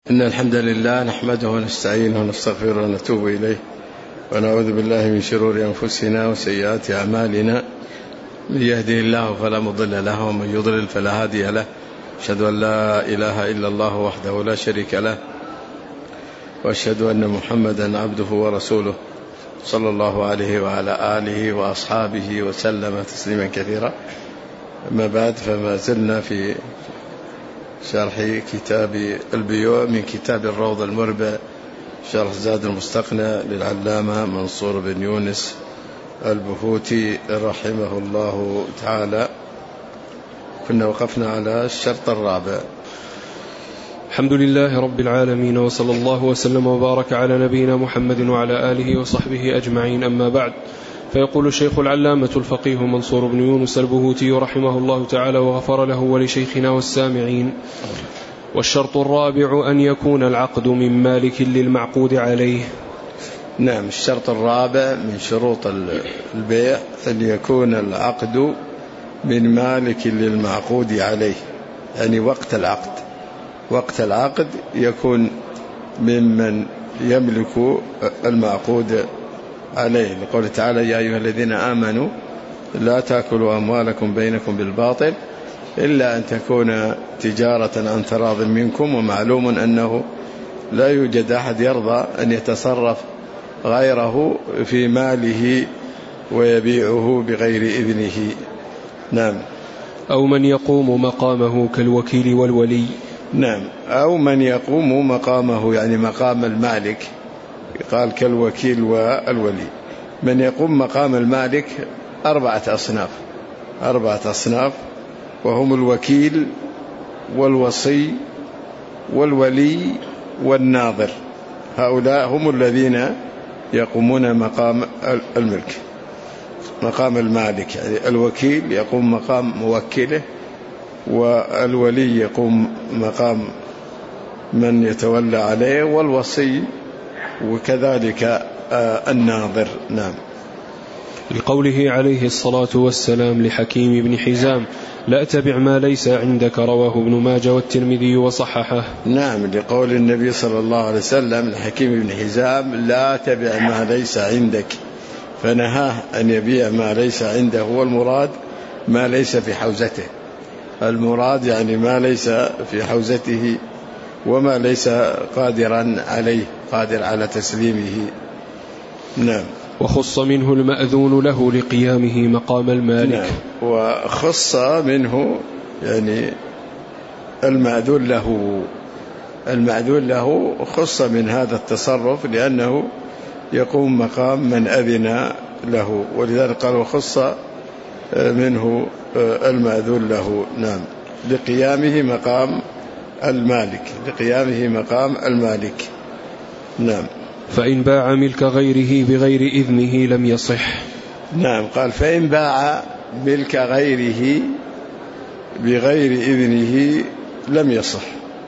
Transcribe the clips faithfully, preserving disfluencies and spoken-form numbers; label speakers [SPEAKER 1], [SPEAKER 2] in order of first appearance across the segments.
[SPEAKER 1] إن الحمد لله نحمده ونستعينه ونستغفره ونتوب إليه ونعوذ بالله من شرور أنفسنا وسيئات أعمالنا. من يهده الله فلا مضل له ومن يضلل فلا هادي له. أشهد أن لا إله إلا الله وحده لا شريك له وأشهد أن محمدا عبده ورسوله صلى الله عليه وعلى آله وأصحابه وسلم تسليما كثيرا. أما بعد، فما زلنا في شرح كتاب البيوع من كتاب الروض المربع شرح زاد المستقنع للعلامة منصور بن يونس البهوتي رحمه الله تعالى. كنا وقفنا على الشرط الرابع.
[SPEAKER 2] الحمد لله رب العالمين، وصلى الله وسلم وبارك على نبينا محمد وعلى آله وصحبه أجمعين. أما بعد، فيقول الشيخ العلامة الفقيه منصور بن يونس البهوتي رحمه الله تعالى وغفر له ولشيخنا والسامعين: والشرط الرابع أن يكون العقد من مالك للمعقود عليه.
[SPEAKER 1] نعم، الشرط الرابع من شروط البيع أن يكون العقد من مالك للمعقود عليه، يعني وقت العقد وقت العقد يكون ممن يملك المعقود عليه، لقوله تعالى: يا أيها الذين آمنوا لا تأكلوا أموالكم بينكم بالباطل إلا أن تكون تجارة عن تراض منكم. ومعلوم أنه لا يوجد أحد يرضى أن يتصرف غيره في ماله ويبيعه بغير إذنه. نعم.
[SPEAKER 2] أو من يقوم مقامه كالوكيل والولي.
[SPEAKER 1] نعم، أو من يقوم مقامه، يعني مقام المالك، قال كالوكيل والولي. من يقوم مقام المالك أربعة أصناف أربعة أصناف وهم الوكيل والوصي والولي والناظر. هؤلاء هم الذين يقومون مقام الملك مقام المالك. يعني الوكيل يقوم مقام موكله، والولي يقوم مقام من يتولى عليه، والوصي وكذلك الناظر. نعم.
[SPEAKER 2] لقوله عليه الصلاة والسلام لحكيم بن حزام: لا تبع ما ليس عندك، رواه ابن ماجه والترمذي وصححه.
[SPEAKER 1] نعم، لقول النبي صلى الله عليه وسلم لحكيم بن حزام: لا تبع ما ليس عندك، فنهاه أن يبيع ما ليس عنده. والمراد ما ليس في حوزته، المراد يعني ما ليس في حوزته وما ليس قادرا عليه قادر على تسليمه. نعم.
[SPEAKER 2] وخص منه المأذون له لقيامه مقام المالك.
[SPEAKER 1] نعم. وخص منه يعني المأذون له المأذون له خص من هذا التصرف لأنه يقوم مقام من أذن له، ولذلك قال: وخص منه المأذون له. نعم، لقيامه مقام المالك لقيامه مقام المالك. نعم.
[SPEAKER 2] فإن باع ملك غيره بغير إذنه لم يصح.
[SPEAKER 1] نعم، قال: فإن باع ملك غيره بغير إذنه لم يصح،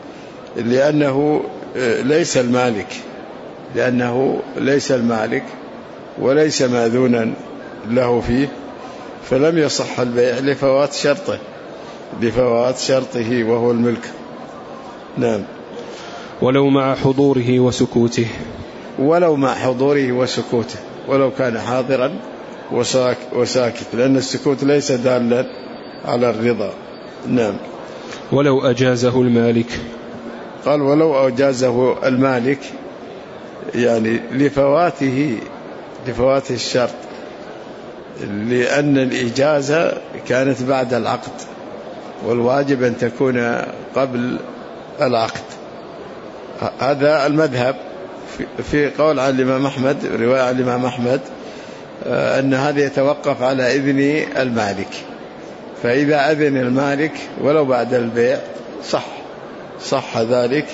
[SPEAKER 1] لأنه ليس المالك لأنه ليس المالك وليس مأذونا له فيه، فلم يصح البيع لفوات شرطه لفوات شرطه وهو الملك. نعم.
[SPEAKER 2] ولو مع حضوره وسكوته
[SPEAKER 1] ولو مع حضوره وسكوته ولو كان حاضرا وساكت، لأن السكوت ليس دالا على الرضا. نعم.
[SPEAKER 2] ولو أجازه المالك.
[SPEAKER 1] قال: ولو أجازه المالك، يعني لفواته لفوات الشرط، لأن الإجازة كانت بعد العقد، والواجب أن تكون قبل العقد. هذا المذهب. في قول عن الإمام أحمد، رواية عن الإمام أحمد، أن هذا يتوقف على إذن المالك، فإذا أذن المالك ولو بعد البيع صح صح ذلك،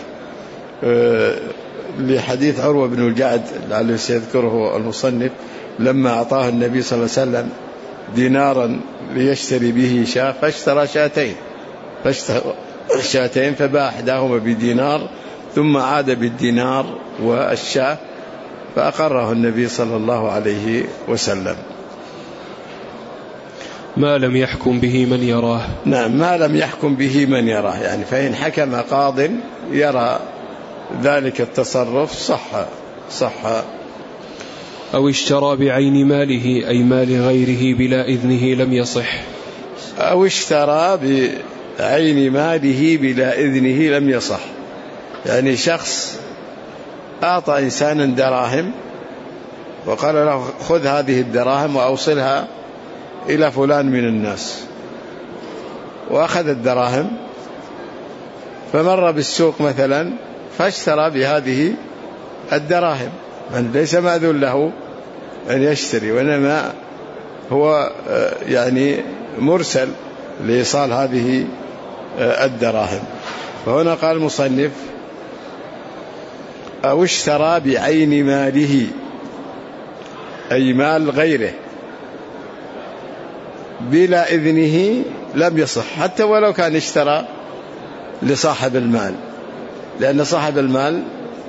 [SPEAKER 1] لحديث عروة بن الجعد لعله سيذكره المصنف، لما أعطاه النبي صلى الله عليه وسلم دينارا ليشتري به شاة، فاشترى شاتين فاشترى شاتين فباع إحداهما بدينار ثم عاد بالدينار والشاة، فأقره النبي صلى الله عليه وسلم.
[SPEAKER 2] ما لم يحكم به من يراه.
[SPEAKER 1] نعم، ما لم يحكم به من يراه، يعني فإن حكم قاض يرى ذلك التصرف صح صح.
[SPEAKER 2] أو اشترى بعين ماله أي مال غيره بلا إذنه لم يصح.
[SPEAKER 1] أو اشترى بعين ماله بلا إذنه لم يصح، يعني شخص أعطى إنسانا دراهم وقال له خذ هذه الدراهم وأوصلها إلى فلان من الناس، وأخذ الدراهم فمر بالسوق مثلا فاشترى بهذه الدراهم، من ليس مأذون له أن يشتري، وإنما هو يعني مرسل لإيصال هذه الدراهم. فهنا قال المصنف أو اشترى بعين ماله أي مال غيره بلا إذنه لم يصح، حتى ولو كان اشترى لصاحب المال، لأن صاحب المال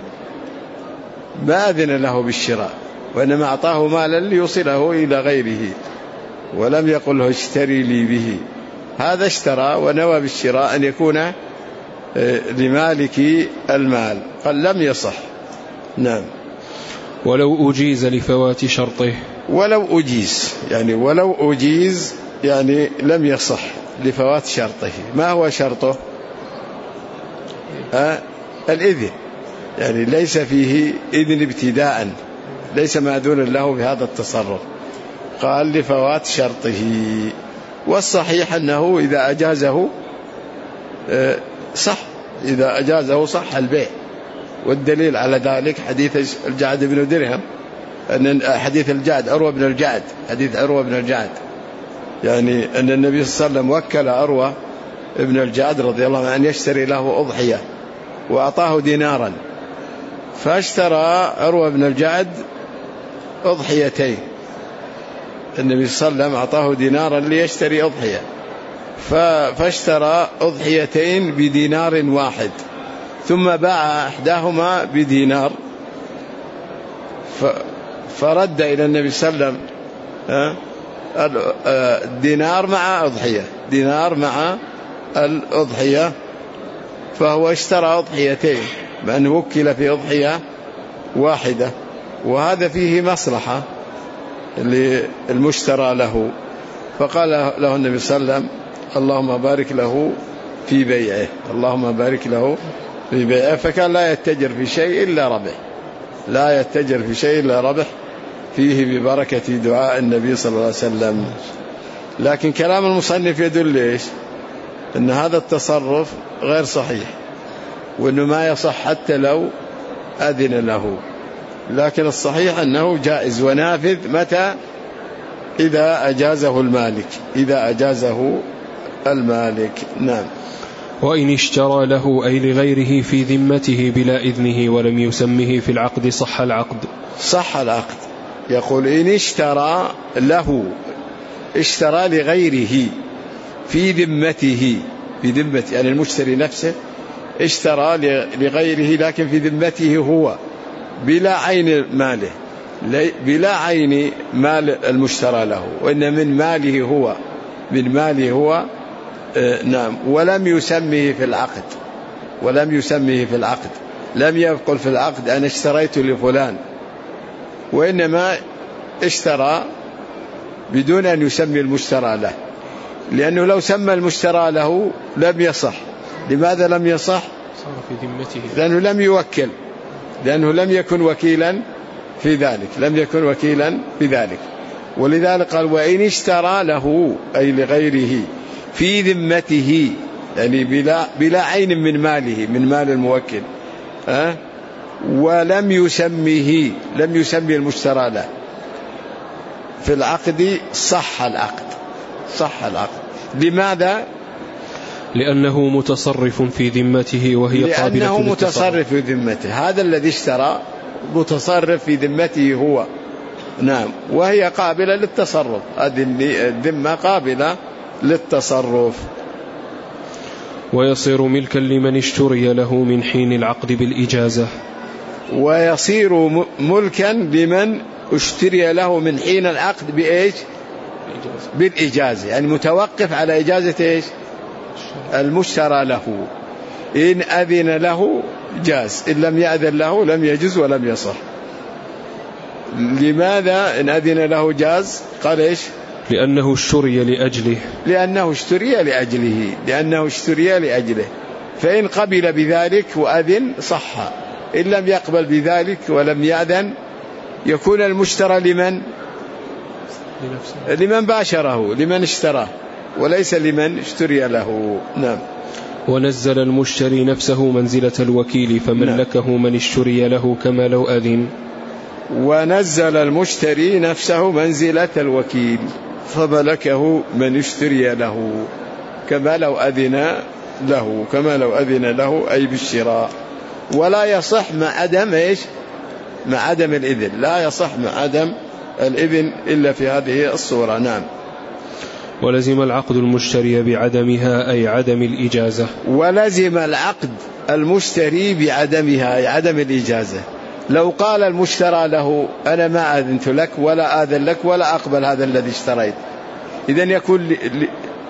[SPEAKER 1] ما أذن له بالشراء، وإنما أعطاه مالا ليوصله إلى غيره ولم يقل له اشتري لي به. هذا اشترى ونوى بالشراء أن يكون لمالك المال، قال لم يصح. نعم.
[SPEAKER 2] ولو أجيز لفوات شرطه.
[SPEAKER 1] ولو أجيز يعني ولو أجيز يعني لم يصح لفوات شرطه. ما هو شرطه؟ آه الإذن، يعني ليس فيه إذن ابتداء، ليس مأذون له بهذا التصرف، قال لفوات شرطه. والصحيح أنه إذا أجازه صح، إذا أجازه صح البيع. والدليل على ذلك حديث الجعد بن درهم، أن حديث الجعد عروة بن الجعد حديث عروة بن الجعد يعني أن النبي صلى الله عليه وسلم وكل عروة بن الجعد رضي الله عنه أن يشتري له أضحية وأعطاه دينارا، فاشترى عروة بن الجعد أضحيتين. النبي صلى الله عليه وسلم أعطاه دينارا ليشتري أضحية، فاشترى أضحيتين بدينار واحد، ثم باع إحداهما بدينار، فرد إلى النبي صلى الله عليه وسلم دينار مع أضحية، دينار مع الأضحية، فهو اشترى أضحيتين بأن وكل في أضحية واحدة، وهذا فيه مصلحة للمشترى له. فقال له النبي صلى الله عليه وسلم اللهم بارك له في بيعه، اللهم بارك له في بيعه. فكان لا يتجر في شيء إلا ربح، لا يتجر في شيء إلا ربح فيه ببركة دعاء النبي صلى الله عليه وسلم. لكن كلام المصنف يدل ليش؟ أن هذا التصرف غير صحيح، وأنه ما يصح حتى لو أذن له، لكن الصحيح أنه جائز ونافذ متى؟ إذا أجازه المالك، إذا أجازه المالك. نعم.
[SPEAKER 2] وإن اشترى له أي لغيره في ذمته بلا إذنه ولم يسمه في العقد صح العقد.
[SPEAKER 1] صح العقد. يقول إن اشترى له، اشترى لغيره في ذمته، في ذمة يعني المشتري نفسه اشترى لغيره لكن في ذمته هو، بلا عين ماله، بلا عين مال المشترى له، وإن من ماله هو، من ماله هو. آه نعم. ولم يسميه في العقد، ولم يسميه في العقد، لم يقل في العقد أنا اشتريت لفلان، وإنما اشترى بدون أن يسمي المشترى له، لأنه لو سمى المشترى له لم يصح. لماذا لم يصح؟
[SPEAKER 2] صار في ذمته،
[SPEAKER 1] لأنه لم يوكل، لأنه لم يكن وكيلا في ذلك، لم يكن وكيلا في ذلك. ولذلك قال وإن اشترى له أي لغيره في ذمته، يعني بلا, بلا عين من ماله، من مال الموكل، أه؟ ولم يسميه، لم يسمي المشترى له في العقد، صح العقد، صح العقد. لماذا؟
[SPEAKER 2] لأنه متصرف في ذمته وهي قابلة للتصرف.
[SPEAKER 1] لأنه متصرف في ذمته، هذا الذي اشترى متصرف في ذمته هو. نعم. وهي قابلة للتصرف، هذه الذمة قابلة للتصرف.
[SPEAKER 2] ويصير ملكا لمن اشتري له من حين العقد بالإجازة.
[SPEAKER 1] ويصير ملكا لمن اشتري له من حين العقد بإيش؟ بالإجازة، يعني متوقف على إجازة إيش؟ المشترى له. إن أذن له جاز، إن لم يأذن له لم يجز ولم يصح. لماذا إن أذن له جاز؟ قال إيش؟
[SPEAKER 2] لأنه اشتري لأجله
[SPEAKER 1] لأنه اشتري لأجله لأنه اشتري لأجله فإن قبل بذلك وأذن صح، إن لم يقبل بذلك ولم يأذن يكون المشترى لمن؟ لمن باشره، لمن اشتراه، وليس لمن اشتري له. نعم.
[SPEAKER 2] ونزل المشتري نفسه منزلة الوكيل فملكه من اشتري له كما لو أذن.
[SPEAKER 1] ونزل المشتري نفسه منزلة الوكيل فملكه من اشتري له كما لو أذن له كما لو أذن له أي بالشراء. ولا يصح مع عدم إيش؟ مع عدم الإذن، لا يصح مع عدم الإذن إلا في هذه الصورة. نعم.
[SPEAKER 2] ولزم العقد المشتري بعدمها أي عدم الإجازة.
[SPEAKER 1] ولزم العقد المشتري بعدمها أي عدم الإجازة. لو قال المشترى له أنا ما أذنت لك ولا آذن لك ولا أقبل هذا الذي اشتريت، إذن يكون ل... ل...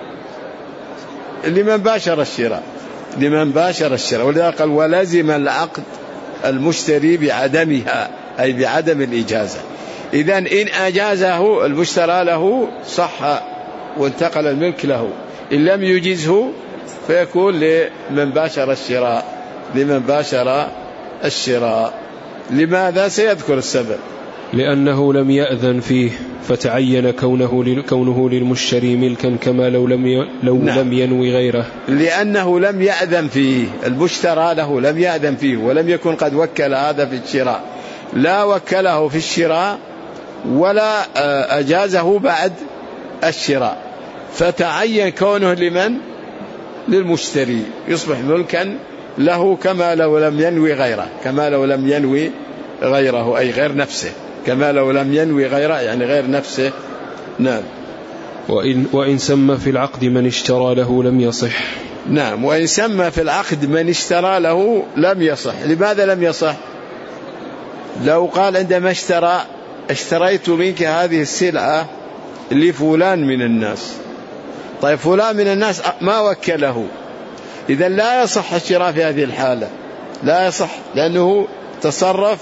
[SPEAKER 1] لمن باشر الشراء لمن باشر الشراء ولذلك قال ولزم العقد المشتري بعدمها أي بعدم الإجازة. إذن إن أجازه المشترى له صح وانتقل الملك له، إن لم يجزه فيكون لمن باشر الشراء لمن باشر الشراء. لماذا؟ سيذكر السبب.
[SPEAKER 2] لأنه لم يأذن فيه فتعين كونه كونه للمشتري ملكا كما لو لم ي... لو نعم. لم ينوي غيره.
[SPEAKER 1] لأنه لم يأذن فيه، المشترى له لم يأذن فيه ولم يكن قد وكل هذا في الشراء، لا وكله في الشراء ولا أجازه بعد الشراء، فتعين كونه لمن؟ للمشتري، يصبح ملكا له كما لو لم ينوي غيره كما لو لم ينوي غيره أي غير نفسه، كما لو لم ينوي غيره يعني غير نفسه. نعم.
[SPEAKER 2] وإن, وإن سمى في العقد من اشترى له لم يصح.
[SPEAKER 1] نعم. وإن سمى في العقد من اشترى له لم يصح. لماذا لم يصح؟ لو قال عندما اشترى اشتريت منك هذه السلعة لفلان من الناس، طيب فلان من الناس ما وكله، إذا لا يصح الشراء في هذه الحالة، لا يصح لأنه تصرف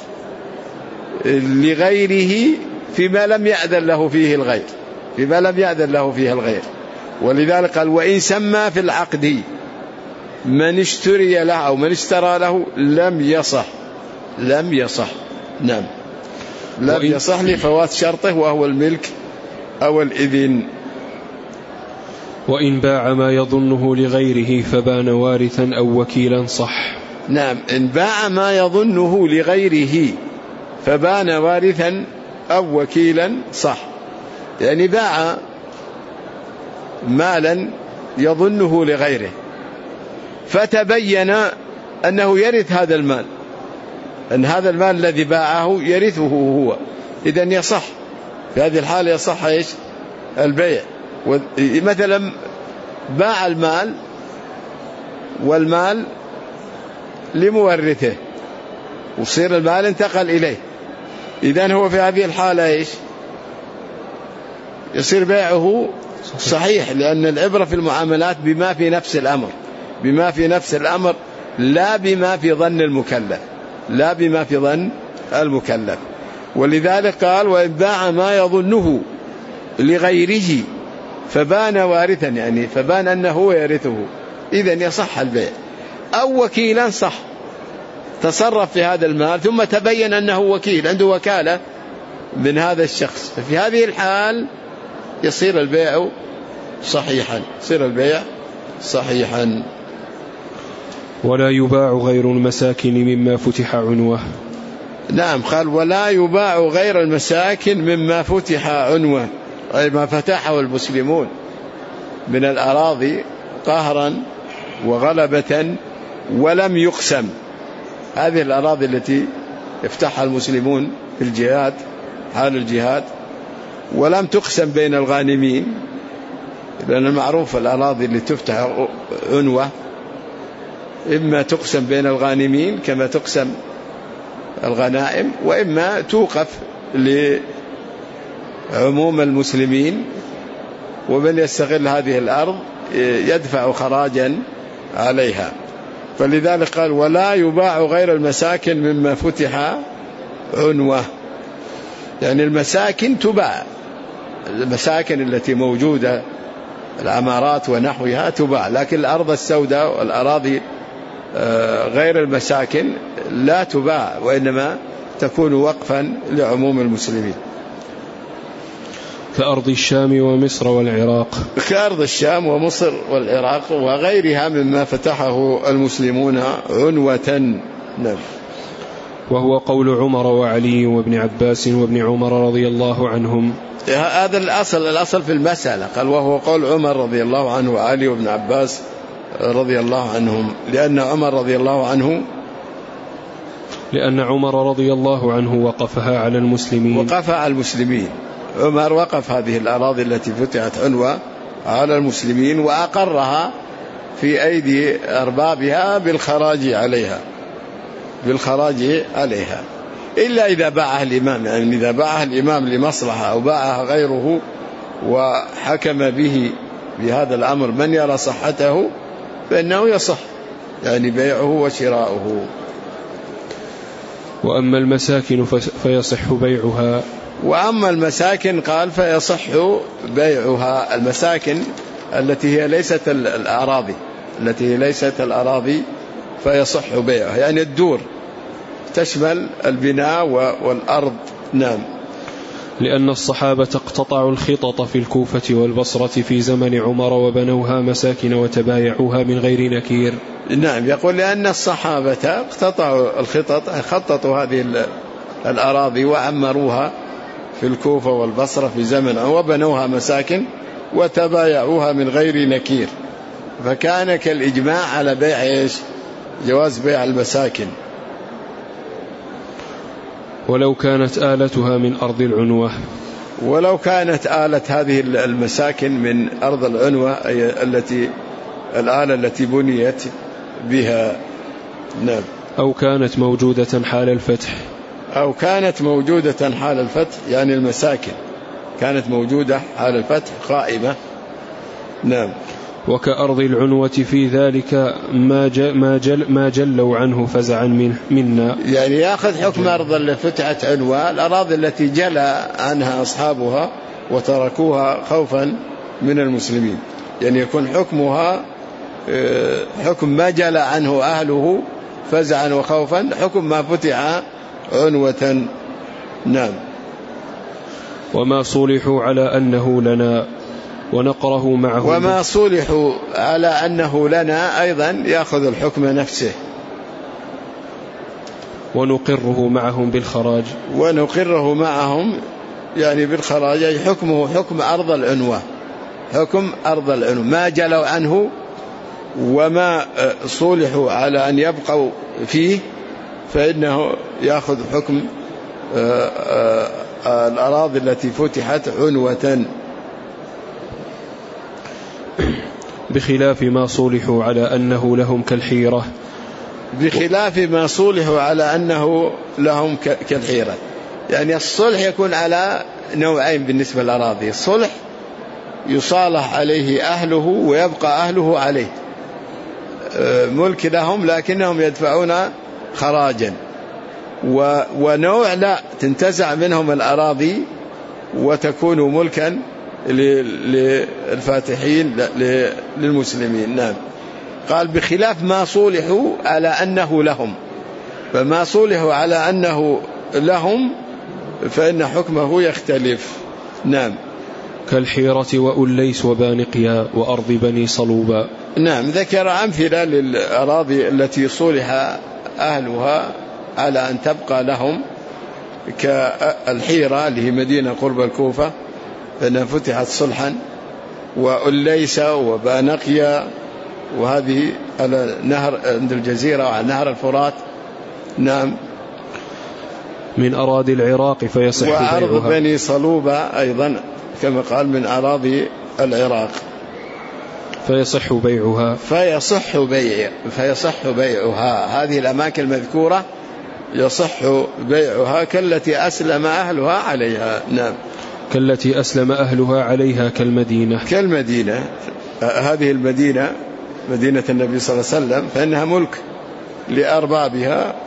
[SPEAKER 1] لغيره فيما لم يأذن له فيه الغير فيما لم يأذن له فيه الغير. ولذلك قال وإن سمى في العقد من اشتري له أو من اشترى له لم يصح لم يصح. نعم. لم يصح لفوات شرطه وهو الملك أو الإذن.
[SPEAKER 2] وإن باع ما يظنه لغيره فبان وارثا أو وكيلا صح.
[SPEAKER 1] نعم. إن باع ما يظنه لغيره فبان وارثا أو وكيلا صح. يعني باع مالا يظنه لغيره فتبين أنه يرث هذا المال، أن هذا المال الذي باعه يرثه هو، إذن يصح في هذه الحالة يصح إيش؟ البيع. مثلا باع المال والمال لمورثه وصير المال انتقل إليه، إذن هو في هذه الحالة إيش؟ يصير بيعه صحيح، لأن العبرة في المعاملات بما في نفس الأمر بما في نفس الأمر لا بما في ظن المكلف لا بما في ظن المكلف. ولذلك قال وإن باع ما يظنه لغيره فبان وارثا، يعني فبان أنه يرثه، إذن يصح البيع. أو وكيلا صح، تصرف في هذا المال ثم تبين أنه وكيل عنده وكالة من هذا الشخص، ففي هذه الحال يصير البيع صحيحا يصير البيع صحيحا.
[SPEAKER 2] ولا يباع غير المساكن مما فتح عنوه.
[SPEAKER 1] نعم. قال ولا يباع غير المساكن مما فتح عنوه، أي ما فتحه المسلمون من الأراضي قهرا وغلبة ولم يقسم. هذه الأراضي التي يفتحها المسلمون في الجهاد حال الجهاد ولم تقسم بين الغانمين، لأن المعروف الأراضي اللي تفتح عنوة إما تقسم بين الغانمين كما تقسم الغنائم، وإما توقف لعموم المسلمين، ومن يستغل هذه الأرض يدفع خراجا عليها. فلذلك قال ولا يباع غير المساكن مما فتح عنوة، يعني المساكن تباع، المساكن التي موجودة العمارات ونحوها تباع، لكن الأرض السوداء والأراضي غير المساكن لا تباع، وإنما تكون وقفا لعموم المسلمين.
[SPEAKER 2] كأرض الشام ومصر والعراق،
[SPEAKER 1] كأرض الشام ومصر والعراق وغيرها مما فتحه المسلمون عنوة. نعم.
[SPEAKER 2] وهو قول عمر وعلي وابن عباس وابن عمر رضي الله عنهم.
[SPEAKER 1] هذا الأصل الأصل في المسألة، قال وهو قول عمر رضي الله عنه وعلي وابن عباس رضي الله عنهم، لأن عمر رضي الله عنه
[SPEAKER 2] لأن عمر رضي الله عنه وقفها على المسلمين
[SPEAKER 1] وقفها على المسلمين. عمر وقف هذه الأراضي التي فتحت عنوة على المسلمين وأقرها في أيدي أربابها بالخراج عليها بالخراج عليها إلا إذا باعها الإمام، يعني إذا باعها الإمام لمصلحة أو باعها غيره وحكم به بهذا الأمر من يرى صحته فإنه يصح، يعني بيعه وشراؤه.
[SPEAKER 2] وأما المساكن فيصح بيعها.
[SPEAKER 1] وأما المساكن قال فيصح بيعها، المساكن التي هي ليست الأراضي التي هي ليست الأراضي فيصح بيعها، يعني الدور تشمل البناء والأرض. نعم.
[SPEAKER 2] لأن الصحابة اقتطعوا الخطط في الكوفة والبصرة في زمن عمر وبنوها مساكن وتبايعوها من غير نكير.
[SPEAKER 1] نعم، يقول لأن الصحابة اقتطعوا الخطط، خططوا هذه الأراضي وعمروها في الكوفة والبصرة في زمن وبنوها مساكن وتبايعوها من غير نكير، فكان كالإجماع على بيع إيش؟ جواز بيع المساكن.
[SPEAKER 2] ولو كانت آلتها من أرض العنوة
[SPEAKER 1] ولو كانت آلة هذه المساكن من أرض العنوة أي التي الآلة التي بنيت بها. نعم.
[SPEAKER 2] أو كانت موجودة حال الفتح
[SPEAKER 1] أو كانت موجودة حال الفتح، يعني المساكن كانت موجودة حال الفتح قائمة. نعم.
[SPEAKER 2] وكأرض العنوة في ذلك ما جل ما, جل ما جلوا عنه فزعا منه منا،
[SPEAKER 1] يعني يأخذ حكم أرض اللي فتحت عنوة، الأراضي التي جلى عنها أصحابها وتركوها خوفا من المسلمين، يعني يكون حكمها حكم ما جلى عنه أهله فزعا وخوفا، حكم ما فتح عنوة. نعم.
[SPEAKER 2] وما صلحوا على أنه لنا ونقره معه
[SPEAKER 1] وما صلحوا على أنه لنا أيضا يأخذ الحكم نفسه.
[SPEAKER 2] ونقره معهم بالخراج
[SPEAKER 1] ونقره معهم يعني بالخراج، أي حكمه حكم أرض العنوة، حكم أرض العنوة ما جلوا عنه وما صلحوا على أن يبقوا فيه فإنه يأخذ حكم الأراضي التي فتحت عنوة،
[SPEAKER 2] بخلاف ما صلحوا على أنه لهم كالحيرة.
[SPEAKER 1] بخلاف ما صلحوا على أنه لهم كالحيرة، يعني الصلح يكون على نوعين بالنسبة للأراضي، الصلح يصالح عليه أهله ويبقى أهله عليه ملك لهم لكنهم يدفعون خراجا، ونوع لا تنتزع منهم الأراضي وتكون ملكا للفاتحين للمسلمين. نعم. قال بخلاف ما صلحوا على أنه لهم، فما صلحوا على أنه لهم فإن حكمه يختلف. نعم.
[SPEAKER 2] كالحيرة وأليس وبانقيا وأرض بني صلوبا.
[SPEAKER 1] نعم. ذكر أمثلة للأراضي التي صلح أهلها على أن تبقى لهم، كالحيرة اللي هي مدينة قرب الكوفة فإنها فتحت صلحا، وأليس وبانقيا وهذه على نهر عند الجزيرة وعلى نهر الفرات. نعم.
[SPEAKER 2] من أراضي العراق فيصح بيعها.
[SPEAKER 1] وأرض بني صلوبة أيضا كما قال من أراضي العراق
[SPEAKER 2] فيصح بيعها.
[SPEAKER 1] فيصح بيع فيصح بيعها هذه الأماكن المذكورة يصح بيعها كالتي أسلم أهلها عليها. نعم.
[SPEAKER 2] كالتي أسلم أهلها عليها كالمدينة.
[SPEAKER 1] كالمدينة هذه المدينة مدينة النبي صلى الله عليه وسلم فإنها ملك لأربابها.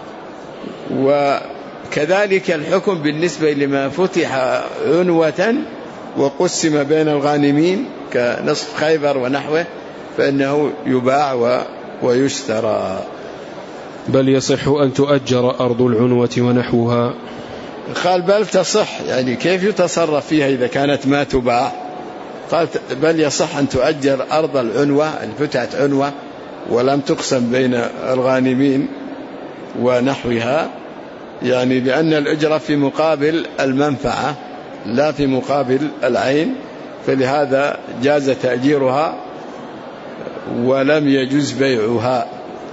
[SPEAKER 1] وكذلك الحكم بالنسبة لما فتح عنوة وقسم بين الغانمين كنصف خيبر ونحوه فإنه يباع ويشترى.
[SPEAKER 2] بل يصح أن تؤجر أرض العنوة ونحوها.
[SPEAKER 1] قال بل تصح، يعني كيف يتصرف فيها إذا كانت ما تباع؟ قال بل يصح أن تؤجر أرض العنوة أن فتحت عنوة ولم تقسم بين الغانمين ونحوها، يعني بأن الأجرة في مقابل المنفعة لا في مقابل العين، فلهذا جاز تأجيرها ولم يجوز بيعها.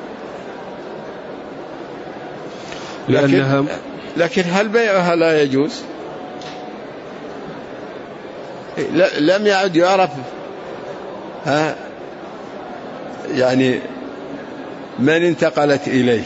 [SPEAKER 1] لكن, لكن هل بيعها لا يجوز؟ لم يعد يعرف ها يعني من انتقلت إليه.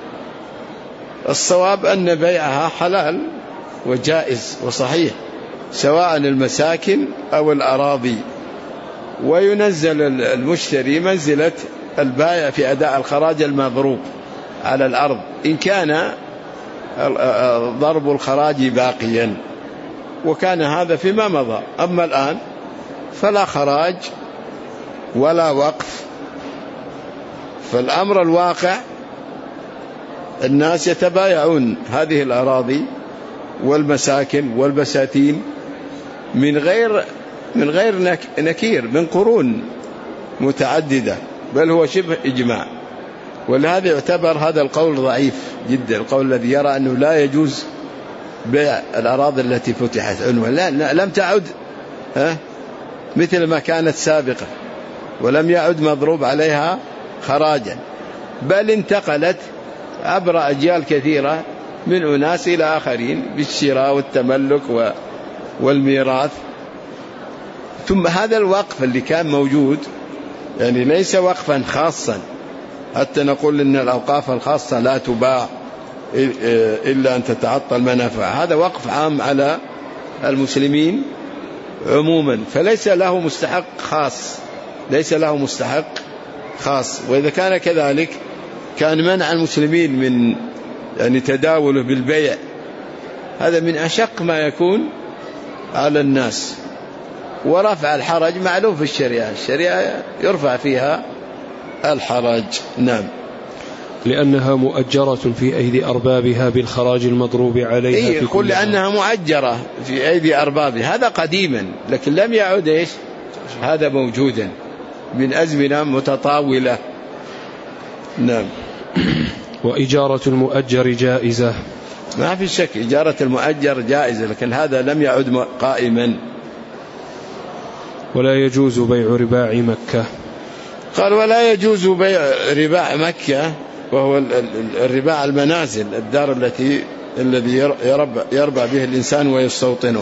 [SPEAKER 1] الصواب أن بيعها حلال وجائز وصحيح سواء المساكن أو الأراضي، وينزل المشتري منزلة البائع في أداء الخراج المضروب على الأرض إن كان ضرب الخراج باقيا، وكان هذا فيما مضى. أما الآن فلا خراج ولا وقف، فالأمر الواقع الناس يتبايعون هذه الأراضي والمساكن والبساتين من غير من غير نكير من قرون متعددة، بل هو شبه إجماع. ولهذا يعتبر هذا القول ضعيف جدا، القول الذي يرى أنه لا يجوز بيع الأراضي التي فتحت عنوة، لا لم تعد ها مثل ما كانت سابقة، ولم يعد مضروب عليها خراجا، بل انتقلت عبر أجيال كثيرة من أناس إلى آخرين بالشراء والتملك والميراث. ثم هذا الوقف اللي كان موجود يعني ليس وقفا خاصا حتى نقول إن الأوقاف الخاصة لا تباع إلا أن تتعطل منافع، هذا وقف عام على المسلمين عموما، فليس له مستحق خاص، ليس له مستحق خاص. وإذا كان كذلك كان منع المسلمين من يعني تداوله بالبيع، هذا من أشق ما يكون على الناس. ورفع الحرج معلوم في الشريعة، الشريعة يرفع فيها الحرج. نعم.
[SPEAKER 2] لأنها مؤجرة في أيدي أربابها بالخراج المضروب عليها.
[SPEAKER 1] إيه يقول لأنها مؤجرة في أيدي أربابها، هذا قديما، لكن لم يعد إيش هذا موجودا من أزمنة متطاولة. نعم.
[SPEAKER 2] وإجارة المؤجر جائزة،
[SPEAKER 1] ما في شك إجارة المؤجر جائزة، لكن هذا لم يعد قائما.
[SPEAKER 2] ولا يجوز بيع رباع مكة.
[SPEAKER 1] قال ولا يجوز بيع رباع مكة، وهو الرباع المنازل، الدار التي الذي يربع, يربع به الإنسان ويستوطنه.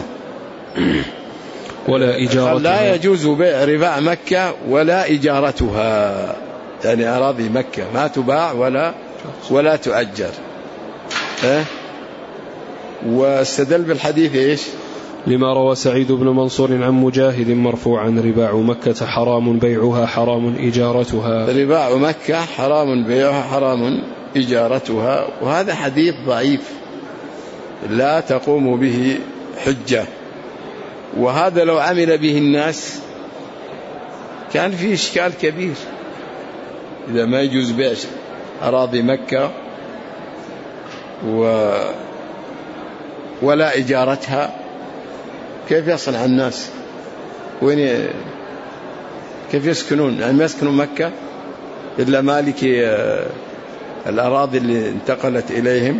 [SPEAKER 2] ولا إجارتها.
[SPEAKER 1] لا يجوز بيع رباع مكة ولا إجارتها، يعني أراضي مكة ما تباع ولا ولا تؤجر. أه؟ واستدل بالحديث إيش؟
[SPEAKER 2] لما روى سعيد بن منصور عن مجاهد مرفوعا رباع مكة حرام بيعها حرام إجارتها.
[SPEAKER 1] رباع مكة حرام بيعها حرام إجارتها، وهذا حديث ضعيف لا تقوم به حجة، وهذا لو عمل به الناس كان فيه إشكال كبير. إذا ما يجوز بيع أراضي مكة و ولا إجارتها، كيف يصنع الناس؟ وين كيف يسكنون؟ يعني ما يسكنون مكة إلا مالكي الأراضي اللي انتقلت إليهم.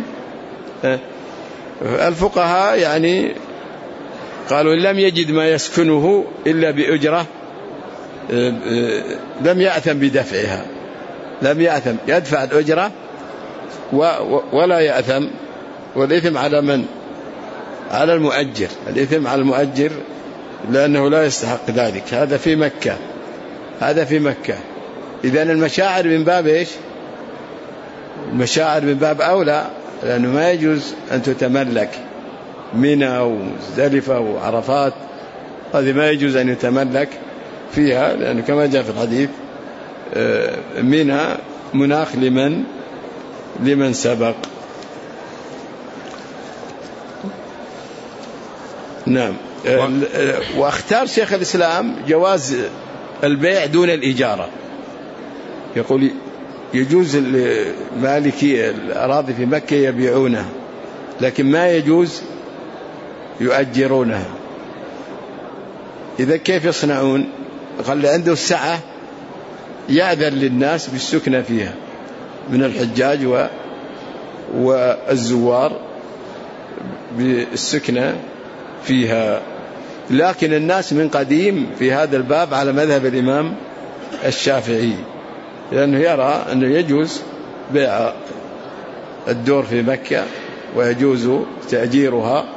[SPEAKER 1] الفقهاء يعني قالوا إن لم يجد ما يسكنه إلا بأجرة لم يأثم بدفعها، لم يأثم يدفع الأجرة ولا يأثم، والإثم على من؟ على المؤجر، الإثم على المؤجر لأنه لا يستحق ذلك. هذا في مكة، هذا في مكة. إذن المشاعر من باب إيش؟ المشاعر من باب أولى، لأنه ما يجوز أن تتملك منى ومزدلفة وعرفات، هذه ما يجوز أن يتملك فيها، لأنه كما جاء في الحديث منى مناخ لمن لمن سبق. نعم. واختار شيخ الإسلام جواز البيع دون الإجارة، يقول يجوز المالكي الأراضي في مكة يبيعونها، لكن ما يجوز يؤجرونها. إذا كيف يصنعون؟ قال عنده السعة يأذن للناس بالسكنة فيها من الحجاج والزوار بالسكنة فيها. لكن الناس من قديم في هذا الباب على مذهب الإمام الشافعي، لأنه يرى أنه يجوز بيع الدور في مكة ويجوز تأجيرها.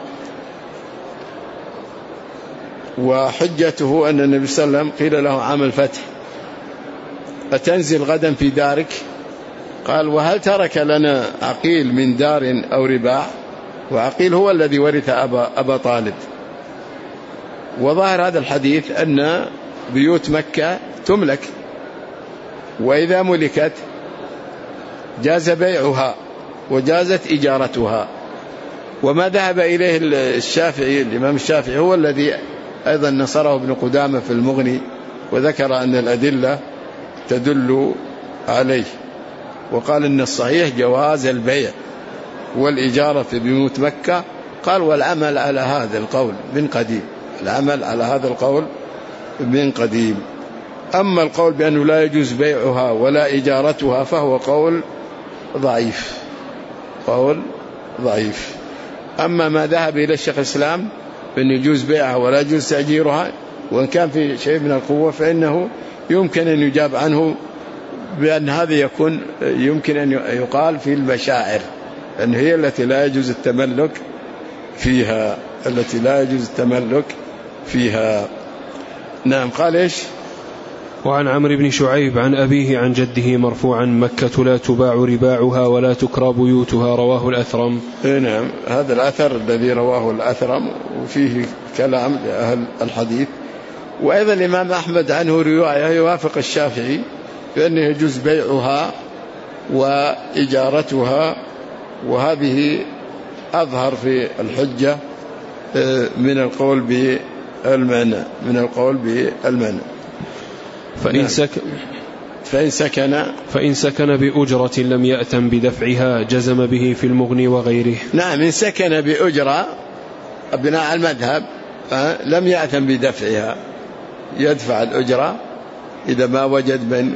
[SPEAKER 1] وحجته أن النبي صلى الله عليه وسلم قيل له عام الفتح أتنزل غدا في دارك؟ قال وهل ترك لنا عقيل من دار أو رباع؟ وعقيل هو الذي ورث أبا, أبا طالب. وظاهر هذا الحديث أن بيوت مكة تملك، وإذا ملكت جاز بيعها وجازت إجارتها. وما ذهب إليه الشافعي الإمام الشافعي هو الذي أيضا نصره ابن قدامة في المغني، وذكر أن الأدلة تدل عليه، وقال إن الصحيح جواز البيع والإجارة في بيوت مكة. قال والعمل على هذا القول من قديم، العمل على هذا القول من قديم. أما القول بأنه لا يجوز بيعها ولا إجارتها فهو قول ضعيف، قول ضعيف. أما ما ذهب إلى الشيخ الإسلام بأن يجوز بيعها ولا يجوز تأجيرها، وإن كان في شيء من القوة فإنه يمكن أن يجاب عنه بأن هذا يكون يمكن أن يقال في المشاعر، أن هي التي لا يجوز التملك فيها، التي لا يجوز التملك فيها. نعم. قال إيش؟
[SPEAKER 2] وعن عمرو بن شعيب عن أبيه عن جده مرفوعا مكة لا تباع رباعها ولا تكرى بيوتها، رواه الأثرم.
[SPEAKER 1] نعم. هذا الأثر الذي رواه الأثرم وفيه كلام لأهل الحديث. وأيضا الإمام أحمد عنه رواية يوافق الشافعي بأنه يجوز بيعها وإجارتها، وهذه أظهر في الحجة من القول بالمنع، من القول بالمنع.
[SPEAKER 2] فإن سكن
[SPEAKER 1] فإن سكن
[SPEAKER 2] فإن سكن بأجرة لم يأتم بدفعها جزم به في المغني وغيره.
[SPEAKER 1] نعم. إن سكن بأجرة بناء المذهب لم يأتم بدفعها، يدفع الأجرة إذا ما وجد من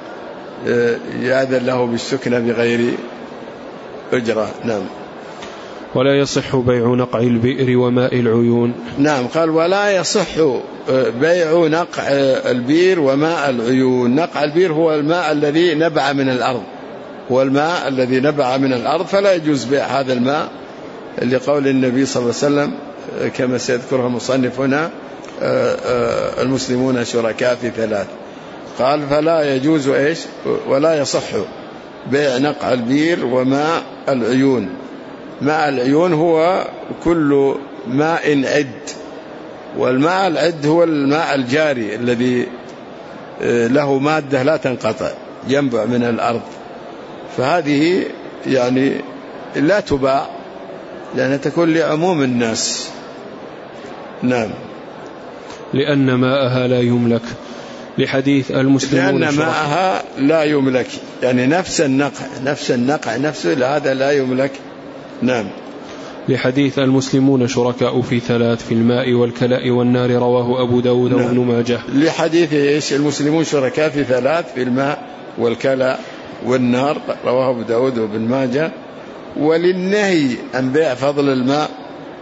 [SPEAKER 1] يأذن له بالسكنة بغير أجرة. نعم.
[SPEAKER 2] ولا يصح بيع نقع البئر وماء العيون.
[SPEAKER 1] نعم. قال ولا يصح بيع نقع البير وماء العيون. نقع البير هو الماء الذي نبع من الأرض، هو الماء الذي نبع من الأرض، فلا يجوز بيع هذا الماء لقول النبي صلى الله عليه وسلم كما سيذكرها المصنف هنا المسلمون شركاء في ثلاث. قال فلا يجوز إيش؟ ولا يصح بيع نقع البير وماء العيون. ماء العيون هو كل ماء عد، والماء العد هو الماء الجاري الذي له مادة لا تنقطع ينبع من الأرض، فهذه يعني لا تباع لأنها تكون لعموم الناس. نعم.
[SPEAKER 2] لأن ماءها لا يملك، لحديث المسلمون
[SPEAKER 1] لأن ماءها لا يملك، يعني نفس النقع نفس النقع نفسه هذا لا يملك. نعم.
[SPEAKER 2] لحديث المسلمون شركاء في ثلاث في الماء والكلاء والنار، رواه أبو داود
[SPEAKER 1] نعم.
[SPEAKER 2] وابن ماجه.
[SPEAKER 1] لحديث إيش؟ المسلمون شركاء في ثلاث في الماء والكلاء والنار، رواه أبو داود وابن ماجه. وللنهي عن بيع فضل الماء،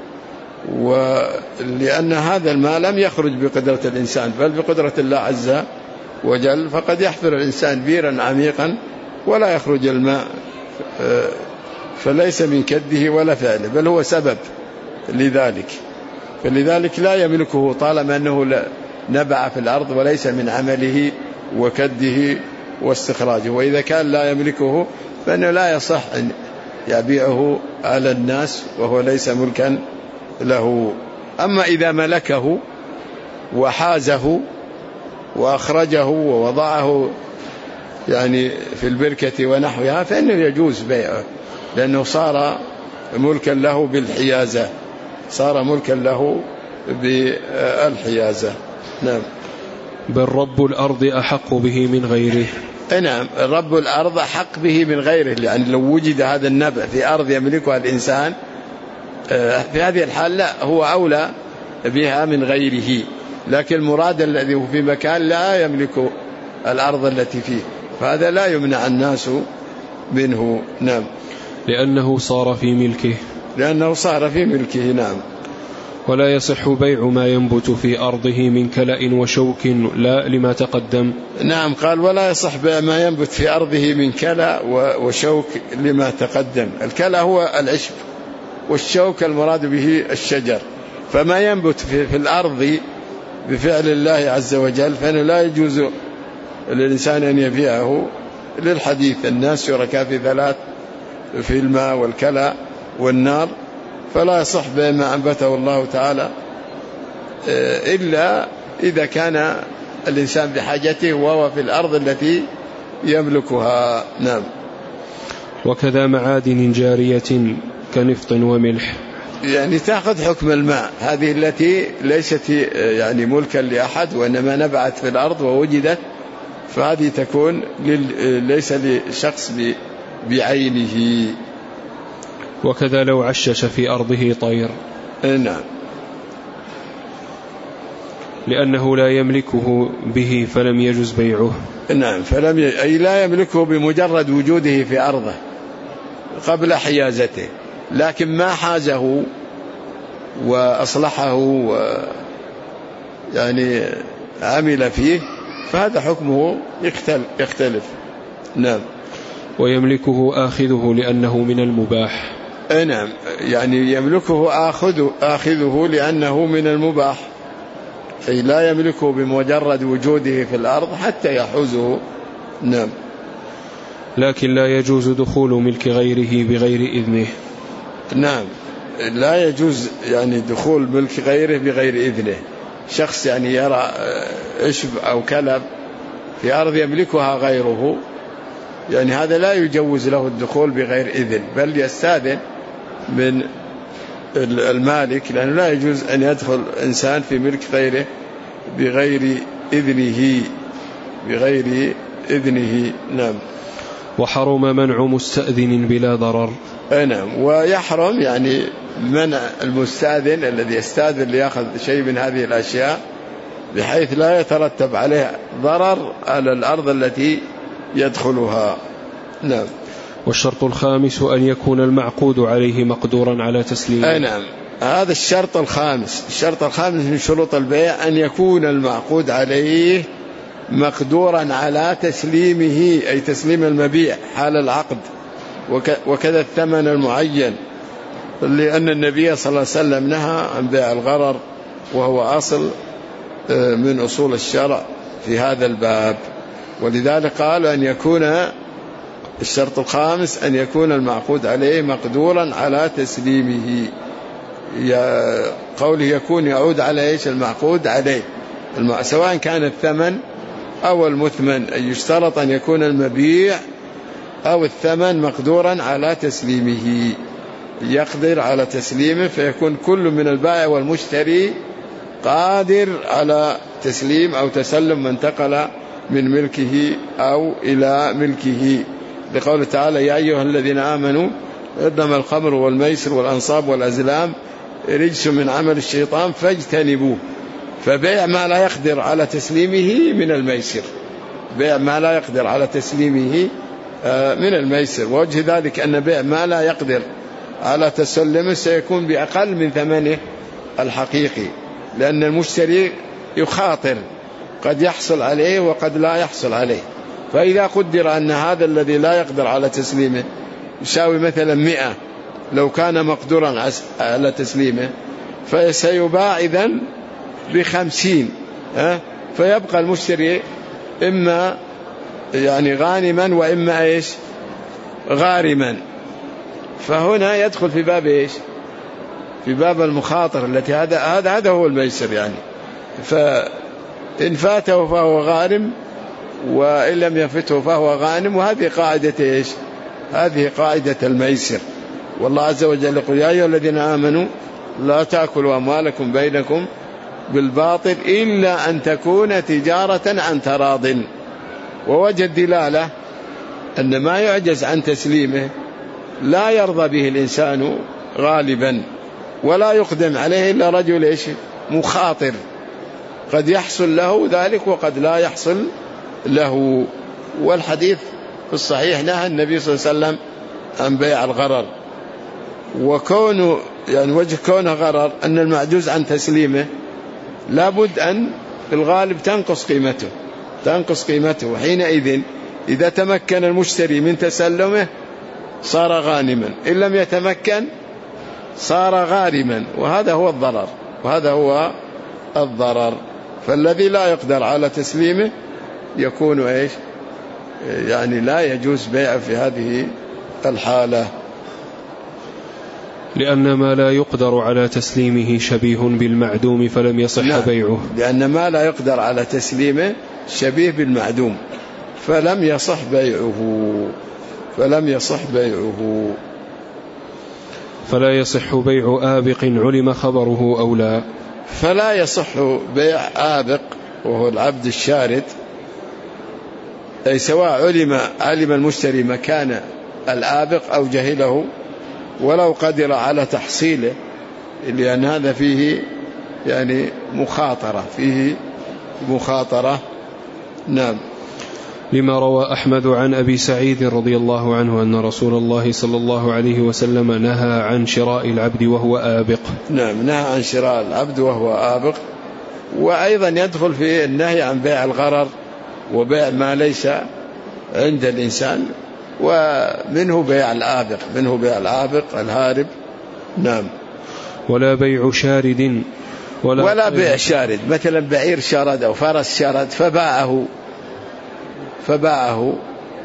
[SPEAKER 1] ولأن هذا الماء لم يخرج بقدرة الإنسان بل بقدرة الله عز وجل، فقد يحفر الإنسان بيرا عميقا ولا يخرج الماء، فليس من كده ولا فعله بل هو سبب لذلك، فلذلك لا يملكه طالما أنه نبع في الأرض وليس من عمله وكده واستخراجه. وإذا كان لا يملكه فإنه لا يصح أن يبيعه على الناس وهو ليس ملكا له. أما إذا ملكه وحازه وأخرجه ووضعه يعني في البركة ونحوها فإنه يجوز بيعه، لأنه صار ملكا له بالحيازة، صار ملكا له بالحيازة. نعم.
[SPEAKER 2] بل رب الأرض أحق به من غيره.
[SPEAKER 1] نعم، رب الأرض أحق به من غيره، يعني لو وجد هذا النبع في أرض يملكها الإنسان في هذه الحال لا، هو أولى بها من غيره، لكن المراد الذي هو في مكان لا يملك الأرض التي فيه، فهذا لا يمنع الناس منه. نعم.
[SPEAKER 2] لأنه صار في ملكه.
[SPEAKER 1] لأنه صار في ملكه. نعم.
[SPEAKER 2] ولا يصح بيع ما ينبت في أرضه من كلأ وشوك لا لما تقدم.
[SPEAKER 1] نعم، قال ولا يصح بيع ما ينبت في أرضه من كلأ وشوك لما تقدم. الكلأ هو العشب، والشوك المراد به الشجر، فما ينبت في, في الأرض بفعل الله عز وجل فإنه لا يجوز للإنسان أن يبيعه، للحديث الناس شركاء في ثلاث، في الماء والكلى والنار، فلا يصح بما أنبته الله تعالى إلا إذا كان الإنسان بحاجته وهو في الأرض التي يملكها. نعم.
[SPEAKER 2] وكذا معادن جارية كنفط وملح،
[SPEAKER 1] يعني تأخذ حكم الماء، هذه التي ليست يعني ملكا لأحد وإنما نبعت في الأرض ووجدت، فهذه تكون ليس لشخص بعينه.
[SPEAKER 2] وكذا لو عشش في أرضه طير.
[SPEAKER 1] نعم.
[SPEAKER 2] لأنه لا يملكه به فلم يجز بيعه.
[SPEAKER 1] نعم، فلم ي... أي لا يملكه بمجرد وجوده في أرضه قبل حيازته، لكن ما حازه وأصلحه و يعني عمل فيه فهذا حكمه يختلف. نعم.
[SPEAKER 2] ويملكه آخذه لأنه من المباح.
[SPEAKER 1] نعم، يعني يملكه آخذه, آخذه لأنه من المباح، أي لا يملكه بمجرد وجوده في الأرض حتى يحوزه. نعم.
[SPEAKER 2] لكن لا يجوز دخول ملك غيره بغير إذنه.
[SPEAKER 1] نعم، لا يجوز يعني دخول ملك غيره بغير إذنه. شخص يعني يرى عشب أو كلب في أرض يملكها غيره، يعني هذا لا يجوز له الدخول بغير إذن، بل يستأذن من المالك، لأنه لا يجوز أن يدخل إنسان في ملك غيره بغير إذنه بغير إذنه. نعم.
[SPEAKER 2] وحرم منع مستأذن بلا ضرر.
[SPEAKER 1] نعم، ويحرم يعني منع المستأذن الذي يستأذن ليأخذ شيء من هذه الأشياء بحيث لا يترتب عليه ضرر على الأرض التي يدخلها. نعم.
[SPEAKER 2] والشرط الخامس أن يكون المعقود عليه مقدورا على تسليمه.
[SPEAKER 1] نعم، هذا الشرط الخامس. الشرط الخامس من شروط البيع أن يكون المعقود عليه مقدورا على تسليمه، أي تسليم المبيع حال العقد، وكذا الثمن المعين، لأن النبي صلى الله عليه وسلم نهى عن بيع الغرر وهو أصل من أصول الشرع في هذا الباب، ولذلك قال أن يكون الشرط الخامس أن يكون المعقود عليه مقدورا على تسليمه. قوله يكون يعود على إيش؟ المعقود عليه، سواء كان الثمن أو المثمن، أي يشترط أن يكون المبيع أو الثمن مقدورا على تسليمه، يقدر على تسليمه، فيكون كل من البائع والمشتري قادر على تسليم أو تسلم من انتقل من ملكه أو إلى ملكه، لقوله تعالى يا أيها الذين آمنوا إنما الخمر والميسر والأنصاب والأزلام رجس من عمل الشيطان فاجتنبوه. فبيع ما لا يقدر على تسليمه من الميسر، بيع ما لا يقدر على تسليمه من الميسر، ووجه ذلك أن بيع ما لا يقدر على تسلمه سيكون بأقل من ثمنه الحقيقي، لأن المشتري يخاطر، قد يحصل عليه وقد لا يحصل عليه، فإذا قدر أن هذا الذي لا يقدر على تسليمه يساوي مثلا مئة لو كان مقدورا على تسليمه، فسيباع إذن بخمسين، فيبقى المشتري إما يعني غانما وإما إيش غارما، فهنا يدخل في باب إيش في باب المخاطر التي هذا هذا هذا هو الميسر يعني، فإن فاته فهو غارم وإن لم يفته فهو غانم. وهذه قاعدة إيش؟ هذه قاعدة الميسر. والله عز وجل يقول يا أيها الذين آمنوا لا تأكلوا أموالكم بينكم بالباطل إلا أن تكون تجارة عن تراض. ووجد دلالة أن ما يعجز عن تسليمه لا يرضى به الإنسان غالبا، ولا يقدم عليه إلا رجل إيش؟ مخاطر، قد يحصل له ذلك وقد لا يحصل له. والحديث في الصحيح نهى النبي صلى الله عليه وسلم عن بيع الغرر، وكونه يعني وجه كونه غرر أن المعجوز عن تسليمه لابد أن في الغالب تنقص قيمته تنقص قيمته وحينئذ إذا تمكن المشتري من تسلمه صار غانما، إن لم يتمكن صار غارما. وهذا هو الضرر وهذا هو الضرر. فالذي لا يقدر على تسليمه يكون إيش؟ يعني لا يجوز بيع في هذه الحالة،
[SPEAKER 2] لأن ما لا يقدر على تسليمه شبيه بالمعدوم فلم يصح
[SPEAKER 1] نعم.
[SPEAKER 2] بيعه.
[SPEAKER 1] لأن ما لا يقدر على تسليمه شبيه بالمعدوم فلم يصح بيعه فلم يصح بيعه
[SPEAKER 2] فلا يصح بيع آبق علم خبره أو لا.
[SPEAKER 1] فلا يصح بيع آبق وهو العبد الشارد، أي سواء علم علم المشتري مكان الآبق أو جهله ولو قدر على تحصيله، لأن هذا فيه يعني مخاطرة فيه مخاطرة. نعم.
[SPEAKER 2] لما روى أحمد عن أبي سعيد رضي الله عنه أن رسول الله صلى الله عليه وسلم نهى عن شراء العبد وهو آبق.
[SPEAKER 1] نعم، نهى عن شراء العبد وهو آبق. وأيضا يدخل في النهي عن بيع الغرر وبيع ما ليس عند الإنسان، ومنه بيع الآبق منه بيع الآبق الهارب. نعم.
[SPEAKER 2] ولا بيع شارد ولا,
[SPEAKER 1] ولا بيع شارد، مثلا بعير شرد أو فرس شرد فباعه فباعه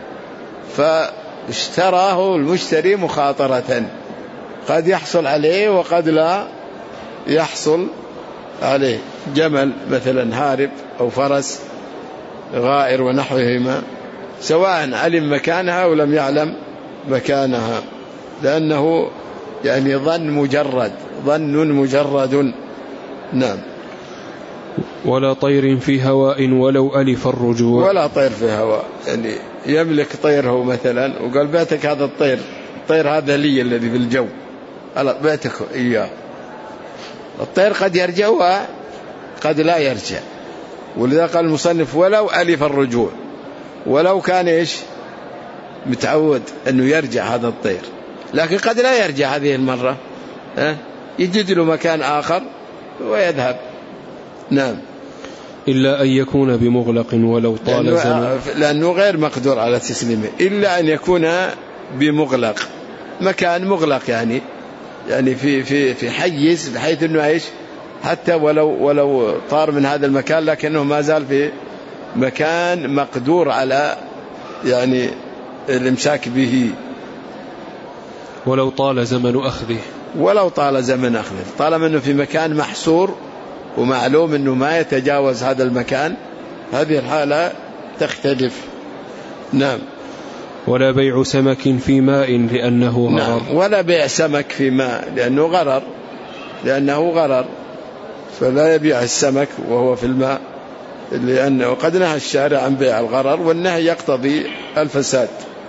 [SPEAKER 1] فاشتراه المشتري مخاطرة، قد يحصل عليه وقد لا يحصل عليه. جمل مثلا هارب أو فرس غائر ونحوهما، سواء علم مكانها أو لم يعلم مكانها، لأنه يعني ظن مجرد ظن مجرد. نعم.
[SPEAKER 2] ولا طير في هواء ولو ألف الرجوع.
[SPEAKER 1] ولا طير في هواء، يعني يملك طيره مثلا وقال بيتك هذا الطير الطير هذا لي الذي في الجو، على بيتك إياه. الطير قد يرجع وقد لا يرجع، ولذا قال المصنف ولو ألف الرجوع، ولو كان إيش متعود أنه يرجع هذا الطير، لكن قد لا يرجع هذه المرة، أه؟ يجد له مكان آخر ويذهب. نعم.
[SPEAKER 2] إلا أن يكون بمغلق ولو طال
[SPEAKER 1] لأنه,
[SPEAKER 2] زمن.
[SPEAKER 1] لأنه غير مقدور على تسليمه، إلا أن يكون بمغلق، مكان مغلق يعني يعني في في في حيز بحيث أنه إيش حتى ولو ولو طار من هذا المكان لكنه ما زال في مكان مقدور على يعني الامساك به.
[SPEAKER 2] ولو طال زمن أخذه
[SPEAKER 1] ولو طال زمن أخذه، طالما أنه في مكان محصور ومعلوم أنه ما يتجاوز هذا المكان، هذه الحالة تختلف. نعم.
[SPEAKER 2] ولا بيع سمك في ماء لأنه غرر.
[SPEAKER 1] نعم. ولا بيع سمك في ماء لأنه غرر لأنه غرر فلا يبيع السمك وهو في الماء، لأنه قد نهى الشارع عن بيع الغرر، والنهي يقتضي الفساد.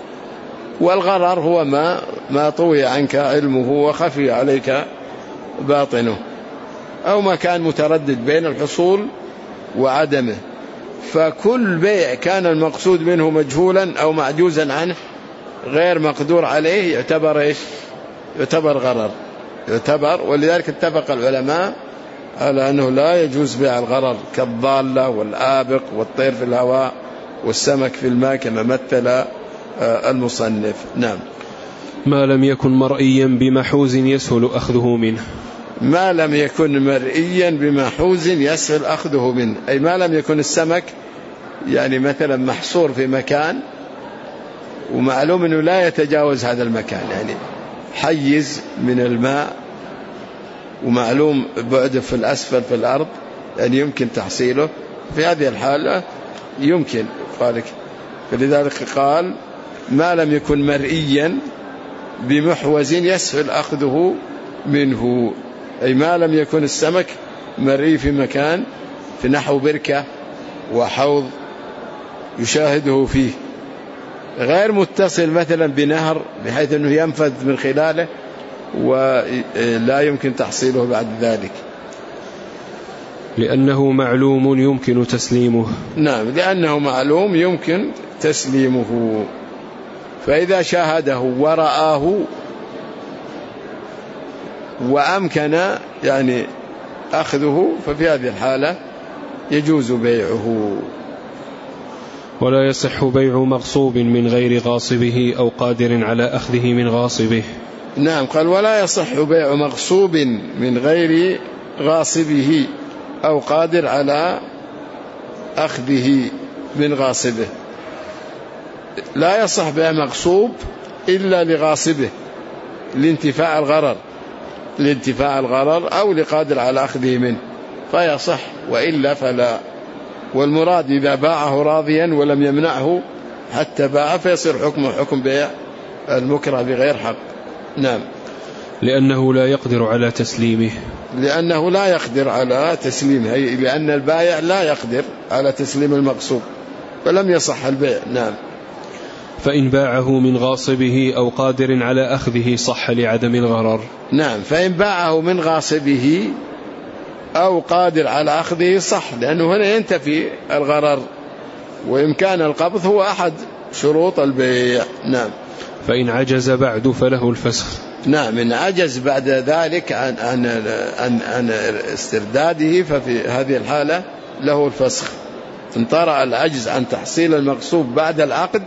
[SPEAKER 1] والغرر هو ما ما طوي عنك علمه وخفي عليك باطنه، أو ما كان متردد بين الحصول وعدمه. فكل بيع كان المقصود منه مجهولا أو معجوزا عنه غير مقدور عليه يعتبر إيش؟ يعتبر غرر يعتبر ولذلك اتفق العلماء على أنه لا يجوز بيع الغرر كالضالة والآبق والطير في الهواء والسمك في الماء كما مثل المصنف. نعم.
[SPEAKER 2] ما لم يكن مرئيا بمحوز يسهل أخذه منه.
[SPEAKER 1] ما لم يكن مرئيا بمحوز يسهل أخذه منه، أي ما لم يكن السمك يعني مثلا محصور في مكان ومعلوم أنه لا يتجاوز هذا المكان، يعني حيز من الماء ومعلوم بعده في الأسفل في الأرض يعني يمكن تحصيله. في هذه الحالة يمكن قالك، فلذلك قال ما لم يكن مرئيا بمحوز يسهل أخذه منه، أي ما لم يكن السمك مرئي في مكان في نحو بركة وحوض يشاهده فيه، غير متصل مثلا بنهر بحيث أنه ينفذ من خلاله ولا يمكن تحصيله بعد ذلك،
[SPEAKER 2] لأنه معلوم يمكن تسليمه.
[SPEAKER 1] نعم، لأنه معلوم يمكن تسليمه. فإذا شاهده ورآه وأمكن يعني أخذه ففي هذه الحالة يجوز بيعه.
[SPEAKER 2] ولا يصح بيع مغصوب من غير غاصبه أو قادر على أخذه من غاصبه.
[SPEAKER 1] نعم، قال ولا يصح بيع مغصوب من غير غاصبه أو قادر على أخذه من غاصبه. لا يصح بيع مغصوب إلا لغاصبه لانتفاع الغرر لانتفاع الغرر أو لقادر على أخذه منه فيصح، وإلا فلا. والمراد إذا باعه راضيا ولم يمنعه حتى باع فيصير حكمه حكم بيع المكره بغير حق. نعم،
[SPEAKER 2] لأنه لا يقدر على تسليمه
[SPEAKER 1] لأنه لا يقدر على تسليمه، لأن البائع لا يقدر على تسليم المغصوب فلم يصح البيع. نعم.
[SPEAKER 2] فإن باعه من غاصبه أو قادر على أخذه صح لعدم الغرر.
[SPEAKER 1] نعم، فإن باعه من غاصبه أو قادر على أخذه صح، لأنه هنا ينتفي الغرر وإمكان القبض هو أحد شروط البيع. نعم.
[SPEAKER 2] فإن عجز بعد فله الفسخ.
[SPEAKER 1] نعم، إن عجز بعد ذلك عن, عن, عن, عن استرداده ففي هذه الحالة له الفسخ. إن طرأ العجز عن تحصيل المغصوب بعد العقد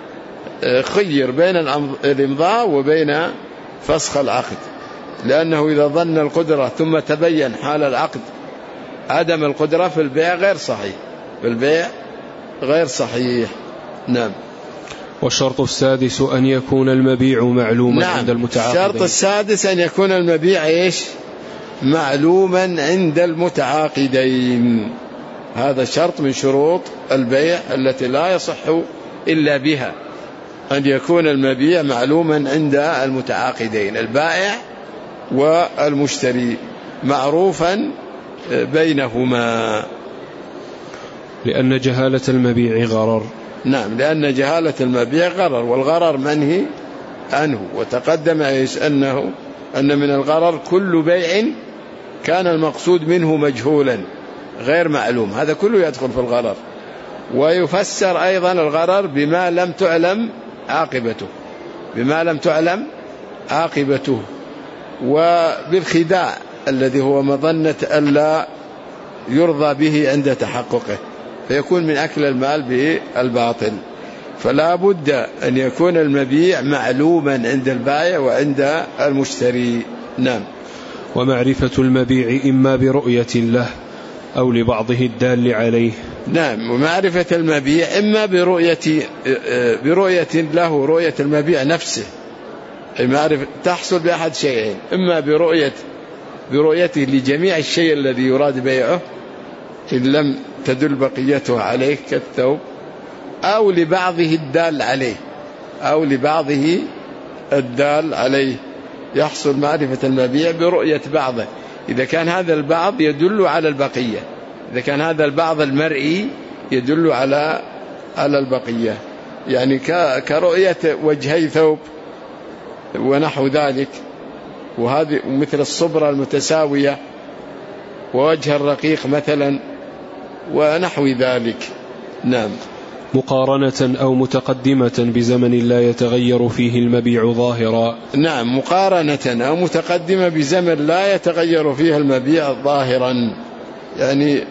[SPEAKER 1] خير بين الإمضاء وبين فسخ العقد، لأنه إذا ظن القدرة ثم تبين حال العقد عدم القدرة في البيع غير صحيح، في البيع غير صحيح. نعم.
[SPEAKER 2] والشرط السادس أن يكون المبيع معلوما
[SPEAKER 1] نعم.
[SPEAKER 2] عند المتعاقدين.
[SPEAKER 1] الشرط السادس أن يكون المبيع إيش؟ معلوما عند المتعاقدين. هذا شرط من شروط البيع التي لا يصح إلا بها، أن يكون المبيع معلوما عند المتعاقدين البائع والمشتري معروفا بينهما.
[SPEAKER 2] لأن جهالة المبيع غرر.
[SPEAKER 1] نعم، لأن جهالة المبيع غرر، والغرر منهي عنه. وتقدم أنه أن من الغرر كل بيع كان المقصود منه مجهولا غير معلوم، هذا كله يدخل في الغرر. ويفسر أيضا الغرر بما لم تعلم عاقبته بما لم تعلم عاقبته وبالخداع الذي هو مظنة ألا يرضى به عند تحققه، فيكون من أكل المال بالباطل. فلا بد أن يكون المبيع معلوما عند البائع وعند المشتري. نعم.
[SPEAKER 2] ومعرفة المبيع إما برؤية له أو لبعضه الدال عليه.
[SPEAKER 1] نعم، ومعرفة المبيع إما برؤية برؤية له، رؤية المبيع نفسه، أي معرفة تحصل بأحد شيئين: إما برؤية برؤيته لجميع الشيء الذي يراد بيعه إن لم تدل بقيته عليه كالثوب، أو لبعضه الدال عليه أو لبعضه الدال عليه يحصل معرفة المبيع برؤية بعضه، إذا كان هذا البعض يدل على البقية، إذا كان هذا البعض المرئي يدل على على البقية، يعني كرؤية وجهي ثوب ونحو ذلك، وهذه مثل الصبرة المتساوية ووجه الرقيق مثلا ونحو ذلك. نعم.
[SPEAKER 2] مقارنة أو متقدمة بزمن لا يتغير فيه المبيع ظاهرا.
[SPEAKER 1] نعم، مقارنة أو متقدمة بزمن لا يتغير فيها المبيع ظاهرا، يعني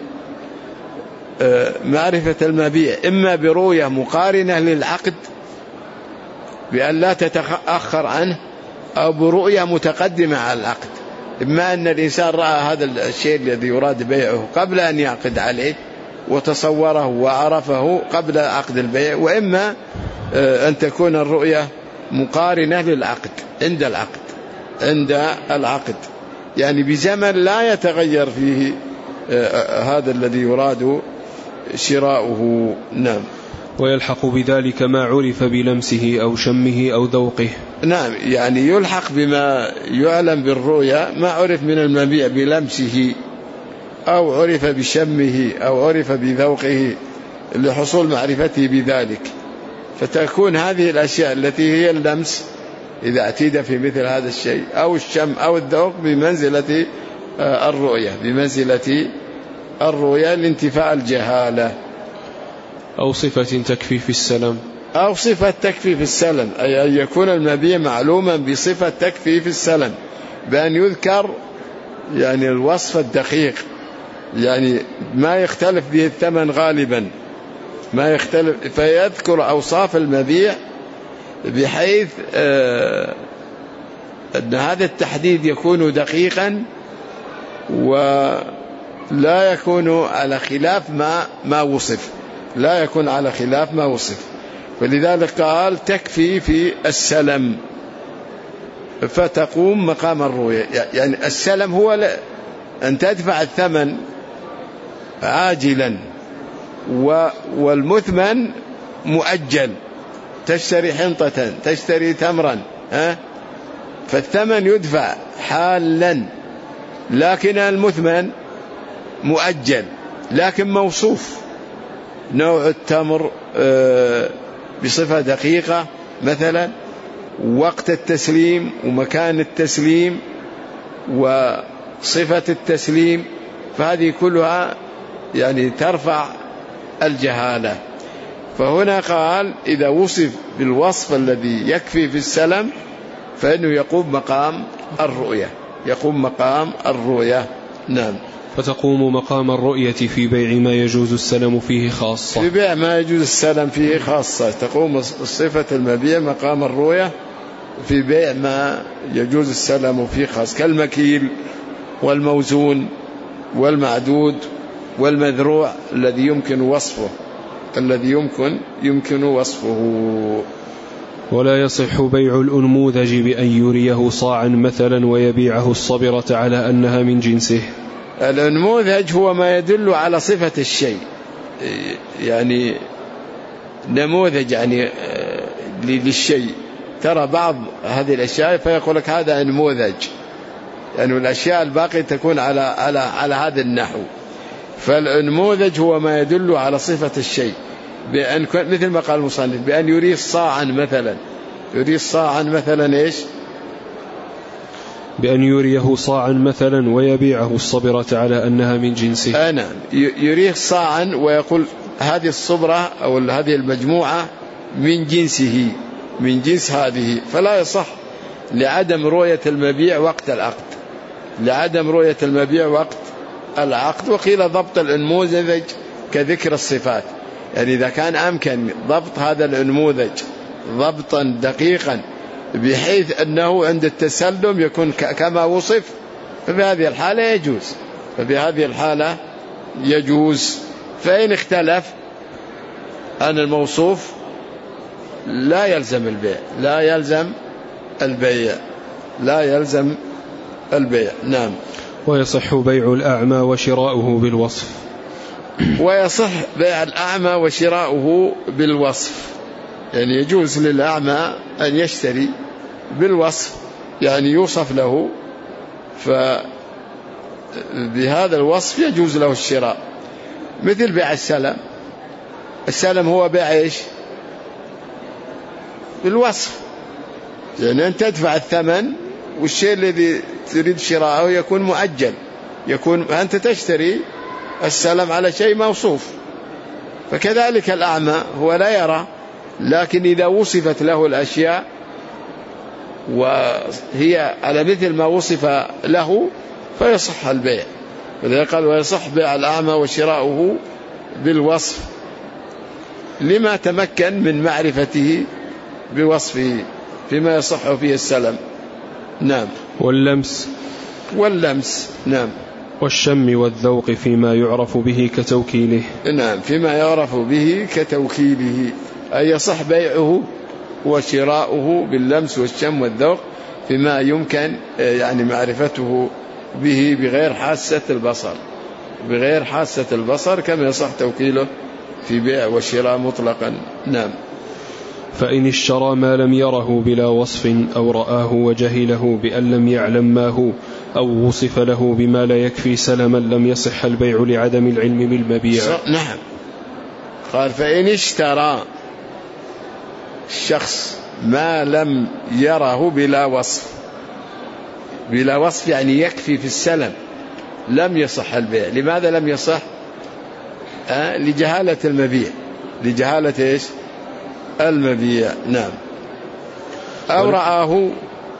[SPEAKER 1] معرفة المبيع إما برؤية مقارنة للعقد بأن لا تتأخر عنه، أو برؤية متقدمة على العقد، إما أن الإنسان رأى هذا الشيء الذي يراد بيعه قبل أن يعقد عليه وتصوره وعرفه قبل عقد البيع، وإما أن تكون الرؤية مقارنة للعقد عند العقد عند العقد يعني بزمن لا يتغير فيه هذا الذي يراد شراؤه. نعم.
[SPEAKER 2] ويلحق بذلك ما عرف بلمسه أو شمه أو ذوقه.
[SPEAKER 1] نعم، يعني يلحق بما يعلم بالرؤيا ما عرف من المبيع بلمسه أو عرف بشمه أو عرف بذوقه لحصول معرفته بذلك، فتكون هذه الأشياء التي هي اللمس إذا اعتيد في مثل هذا الشيء أو الشم أو الذوق بمنزلة الرؤية بمنزلة الرؤية لانتفاء الجهالة.
[SPEAKER 2] أو صفة تكفي في السلم
[SPEAKER 1] أو صفة تكفي في السلم، أي أن يكون المبيع معلوما بصفة تكفي في السلم بأن يذكر يعني الوصف الدقيق، يعني ما يختلف به الثمن غالبا ما يختلف، فيذكر أوصاف المبيع بحيث آه أن هذا التحديد يكون دقيقا ولا يكون على خلاف ما ما وصف لا يكون على خلاف ما وصف. ولذلك قال تكفي في السلم فتقوم مقام الرؤية. يعني السلم هو أن تدفع الثمن عاجلا والمثمن مؤجل، تشتري حنطة تشتري تمرا ها فالثمن يدفع حالا، لكن المثمن مؤجل لكن موصوف، نوع التمر بصفة دقيقة مثلا، وقت التسليم ومكان التسليم وصفة التسليم، فهذه كلها يعني ترفع الجهالة. فهنا قال إذا وصف بالوصف الذي يكفي في السلم فإنه يقوم مقام الرؤية يقوم مقام الرؤية. نعم.
[SPEAKER 2] فتقوم مقام الرؤية في بيع ما يجوز السلم فيه خاصة.
[SPEAKER 1] في بيع ما يجوز السلم فيه خاصة تقوم صفة المبيع مقام الرؤية في بيع ما يجوز السلم فيه خاص، كالمكيل والموزون والمعدود والمذروع الذي يمكن وصفه الذي يمكن يمكن وصفه.
[SPEAKER 2] ولا يصح بيع الأنموذج بأن يريه صاعا مثلا ويبيعه الصبرة على أنها من جنسه.
[SPEAKER 1] الأنموذج هو ما يدل على صفة الشيء، يعني نموذج يعني للشيء. ترى بعض هذه الأشياء فيقول لك هذا نموذج، يعني الأشياء الباقية تكون على على على هذا النحو. فالنموذج هو ما يدل على صفة الشيء بأن مثل ما قال المصنف بأن يريه صاعا مثلا يريه صاعا مثلا إيش
[SPEAKER 2] بأن يريه صاعا مثلا ويبيعه الصبرة على أنها من جنسه.
[SPEAKER 1] أنا يريه صاعا ويقول هذه الصبرة أو هذه المجموعة من جنسه من جنس هذه، فلا يصح لعدم رؤية المبيع وقت العقد لعدم رؤية المبيع وقت العقد. وقيل ضبط الأنموذج كذكر الصفات، يعني إذا كان أمكن ضبط هذا الأنموذج ضبطا دقيقا بحيث أنه عند التسلم يكون كما وصف فبهذه الحالة يجوز فبهذه الحالة يجوز. فإن اختلف عن الموصوف لا يلزم البيع لا يلزم البيع لا يلزم البيع. نعم.
[SPEAKER 2] ويصح بيع الأعمى وشراؤه بالوصف.
[SPEAKER 1] ويصح بيع الأعمى وشراؤه بالوصف، يعني يجوز للأعمى أن يشتري بالوصف، يعني يوصف له فبهذا الوصف يجوز له الشراء، مثل بيع السلم. السلم هو بيع إيش؟ بالوصف، يعني أن تدفع الثمن والشيء الذي تريد شراءه يكون مؤجل، يكون أنت تشتري السلم على شيء موصوف. فكذلك الأعمى هو لا يرى، لكن إذا وصفت له الأشياء وهي على مثل ما وصف له فيصح البيع. ولذلك قال ويصح بيع الأعمى وشراؤه بالوصف لما تمكن من معرفته بوصفه فيما يصح فيه السلم. نعم.
[SPEAKER 2] واللمس
[SPEAKER 1] واللمس. نعم.
[SPEAKER 2] والشم والذوق فيما يعرف به كتوكيله.
[SPEAKER 1] نعم، فيما يعرف به كتوكيله، أي يصح بيعه وشراؤه باللمس والشم والذوق فيما يمكن يعني معرفته به بغير حاسة البصر. بغير حاسة البصر كما يصح توكيله في بيع وشراء مطلقا. نعم.
[SPEAKER 2] فإن اشترى ما لم يره بلا وصف أو رآه وجهله بأن لم يعلم ما هو أو وصف له بما لا يكفي سلما لم يصح البيع لعدم العلم بالمبيع.
[SPEAKER 1] نعم. قال فإن اشترى الشخص ما لم يره بلا وصف، بلا وصف يعني يكفي في السلم، لم يصح البيع. لماذا لم يصح؟ أه؟ لجهالة المبيع، لجهالة إيش؟ المبيع. نعم. أو رآه،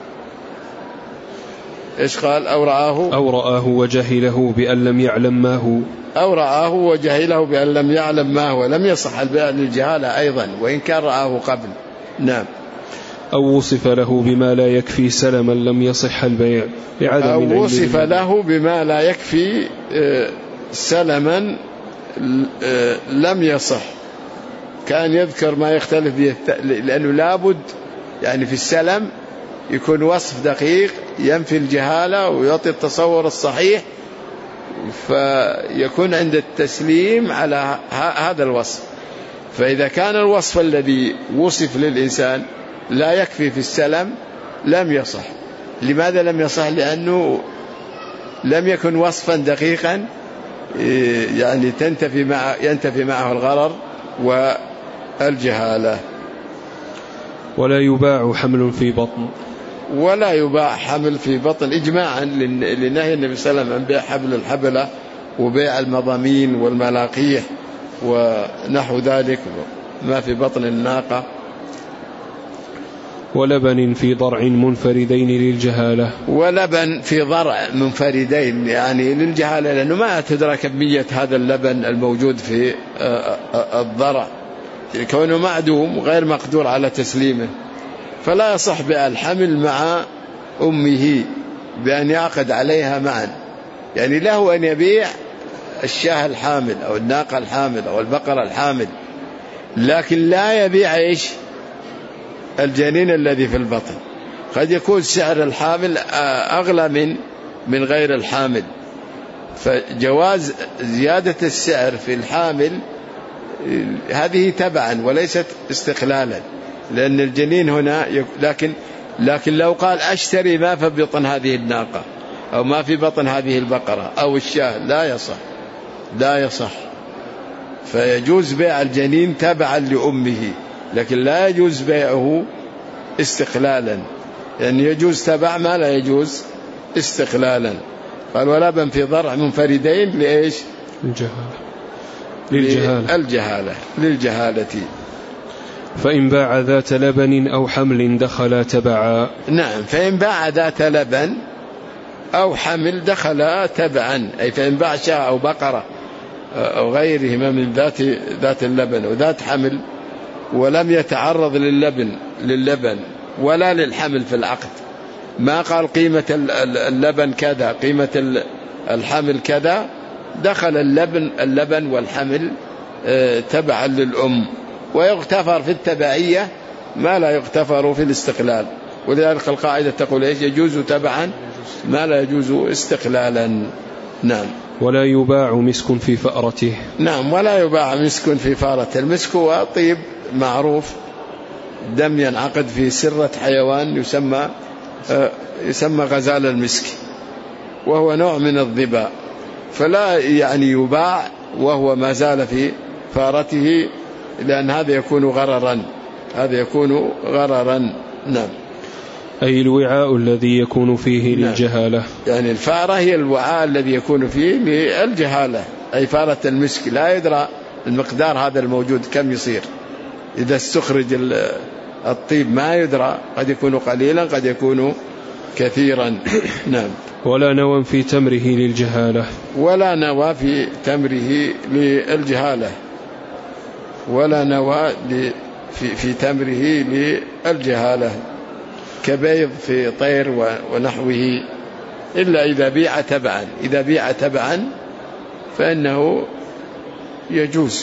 [SPEAKER 1] إيش قال؟ أو رآه
[SPEAKER 2] أو رآه وجهله بأن لم يعلم ما هو،
[SPEAKER 1] أو رآه وجهله بأن لم يعلم ما هو، لم يصح البيع للجهالة أيضا وإن كان رآه قبل. نعم.
[SPEAKER 2] أو وصف له بما لا يكفي سلما لم يصح البيع لعدم العلم.
[SPEAKER 1] أو وصف له بما لا يكفي سلما لم يصح، كان يذكر ما يختلف به، لأنه لابد يعني في السلم يكون وصف دقيق ينفي الجهالة ويعطي التصور الصحيح، فيكون عند التسليم على هذا الوصف. فإذا كان الوصف الذي وصف للإنسان لا يكفي في السلم لم يصح. لماذا لم يصح؟ لأنه لم يكن وصفا دقيقا يعني تنتفي مع ينتفي معه الغرر والجهالة.
[SPEAKER 2] ولا يباع حمل في بطن،
[SPEAKER 1] ولا يباع حمل في بطن إجماعا لنهي النبي صلى الله عليه وسلم عن بيع حبل الحبلة وبيع المضامين والملاقيح ونحو ذلك ما في بطن الناقة.
[SPEAKER 2] ولبن في ضرع منفردين للجهالة،
[SPEAKER 1] ولبن في ضرع منفردين يعني للجهالة، لأنه ما تدرك كمية هذا اللبن الموجود في الضرع، كونه معدوم غير مقدور على تسليمه، فلا يصح بيع الحمل مع أمه بأن يعقد عليها معا. يعني له أن يبيع الشاه الحامل أو الناقة الحامل أو البقرة الحامل، لكن لا يبيع إيش؟ الجنين الذي في البطن. قد يكون سعر الحامل أغلى من من غير الحامل، فجواز زيادة السعر في الحامل هذه تبعا وليست استقلالا، لأن الجنين هنا يك... لكن لكن لو قال أشتري ما في بطن هذه الناقة أو ما في بطن هذه البقرة أو الشاه لا يصح، لا يصح. فيجوز بيع الجنين تبعا لأمه، لكن لا يجوز بيعه استقلالا، يعني يجوز تبع ما لا يجوز استقلالا. قال ولبن في ضرع منفردين لإيش؟
[SPEAKER 2] الجهالة. للجهالة.
[SPEAKER 1] الجهالة للجهالة.
[SPEAKER 2] فإن باع ذات لبن أو حمل دخل تبعا.
[SPEAKER 1] نعم. فإن باع ذات لبن أو حمل دخل تبعا، أي فإن باع شاة أو بقرة أو غيرهما من ذات ذات اللبن وذات حمل ولم يتعرض للبن للبن ولا للحمل في العقد، ما قال قيمة اللبن كذا قيمة الحمل كذا، دخل اللبن اللبن والحمل تبعا للأم، ويغتفر في التبعية ما لا يغتفر في الاستقلال. ولذلك القاعدة تقول إيش؟ يجوز تبعا ما لا يجوز استقلالا. نعم.
[SPEAKER 2] ولا يباع مسك في فأرته.
[SPEAKER 1] نعم. ولا يباع مسك في فأرته. المسك هو طيب معروف، دم ينعقد في سرة حيوان يسمى يسمى غزال المسك، وهو نوع من الظباء، فلا يعني يباع وهو ما زال في فارته، لأن هذا يكون غررا، هذا يكون غررا. نعم.
[SPEAKER 2] أي الوعاء الذي يكون فيه نعم. للجهالة.
[SPEAKER 1] يعني الفارة هي الوعاء الذي يكون فيه للجهالة، أي فارة المسك لا يدرى المقدار هذا الموجود كم يصير، إذا استخرج الطيب ما يدرى، قد يكون قليلا قد يكون كثيرا. نعم.
[SPEAKER 2] ولا نوى في تمره للجهالة.
[SPEAKER 1] ولا نوى في تمره للجهالة. ولا نوى في, في تمره للجهالة كبيض في طير ونحوه، إلا إذا بيع تبعا. إذا بيع تبعا فإنه يجوز.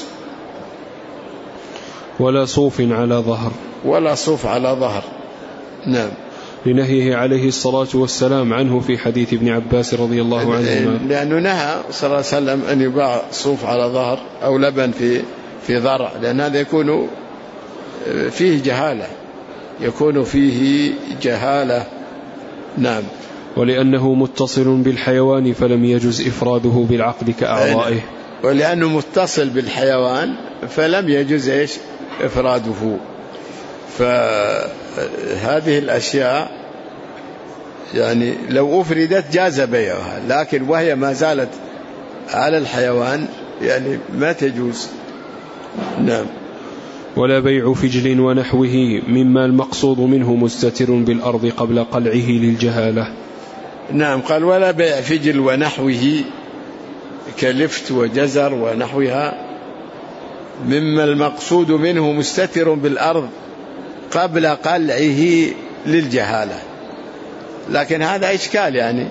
[SPEAKER 2] ولا صوف على ظهر.
[SPEAKER 1] ولا صوف على ظهر. نعم.
[SPEAKER 2] لنهيه عليه الصلاة والسلام عنه في حديث ابن عباس رضي الله عنهما،
[SPEAKER 1] لأنه نهى صلى الله عليه وسلم أن يباع صوف على ظهر أو لبن في في ضرع، لأن هذا يكون فيه جهالة يكون فيه جهالة. نعم.
[SPEAKER 2] ولأنه متصل بالحيوان فلم يجز إفراده بالعقد كأعضائه،
[SPEAKER 1] ولأنه متصل بالحيوان فلم يجز إيش إفراده. فهذه الأشياء يعني لو أفردت جاز بيعها، لكن وهي ما زالت على الحيوان يعني ما تجوز. نعم.
[SPEAKER 2] ولا بيع فجل ونحوه مما المقصود منه مستتر بالأرض قبل قلعه للجهالة.
[SPEAKER 1] نعم. قال ولا بيع فجل ونحوه كلفت وجزر ونحوها مما المقصود منه مستتر بالأرض قبل قلعه للجهالة. لكن هذا إشكال، يعني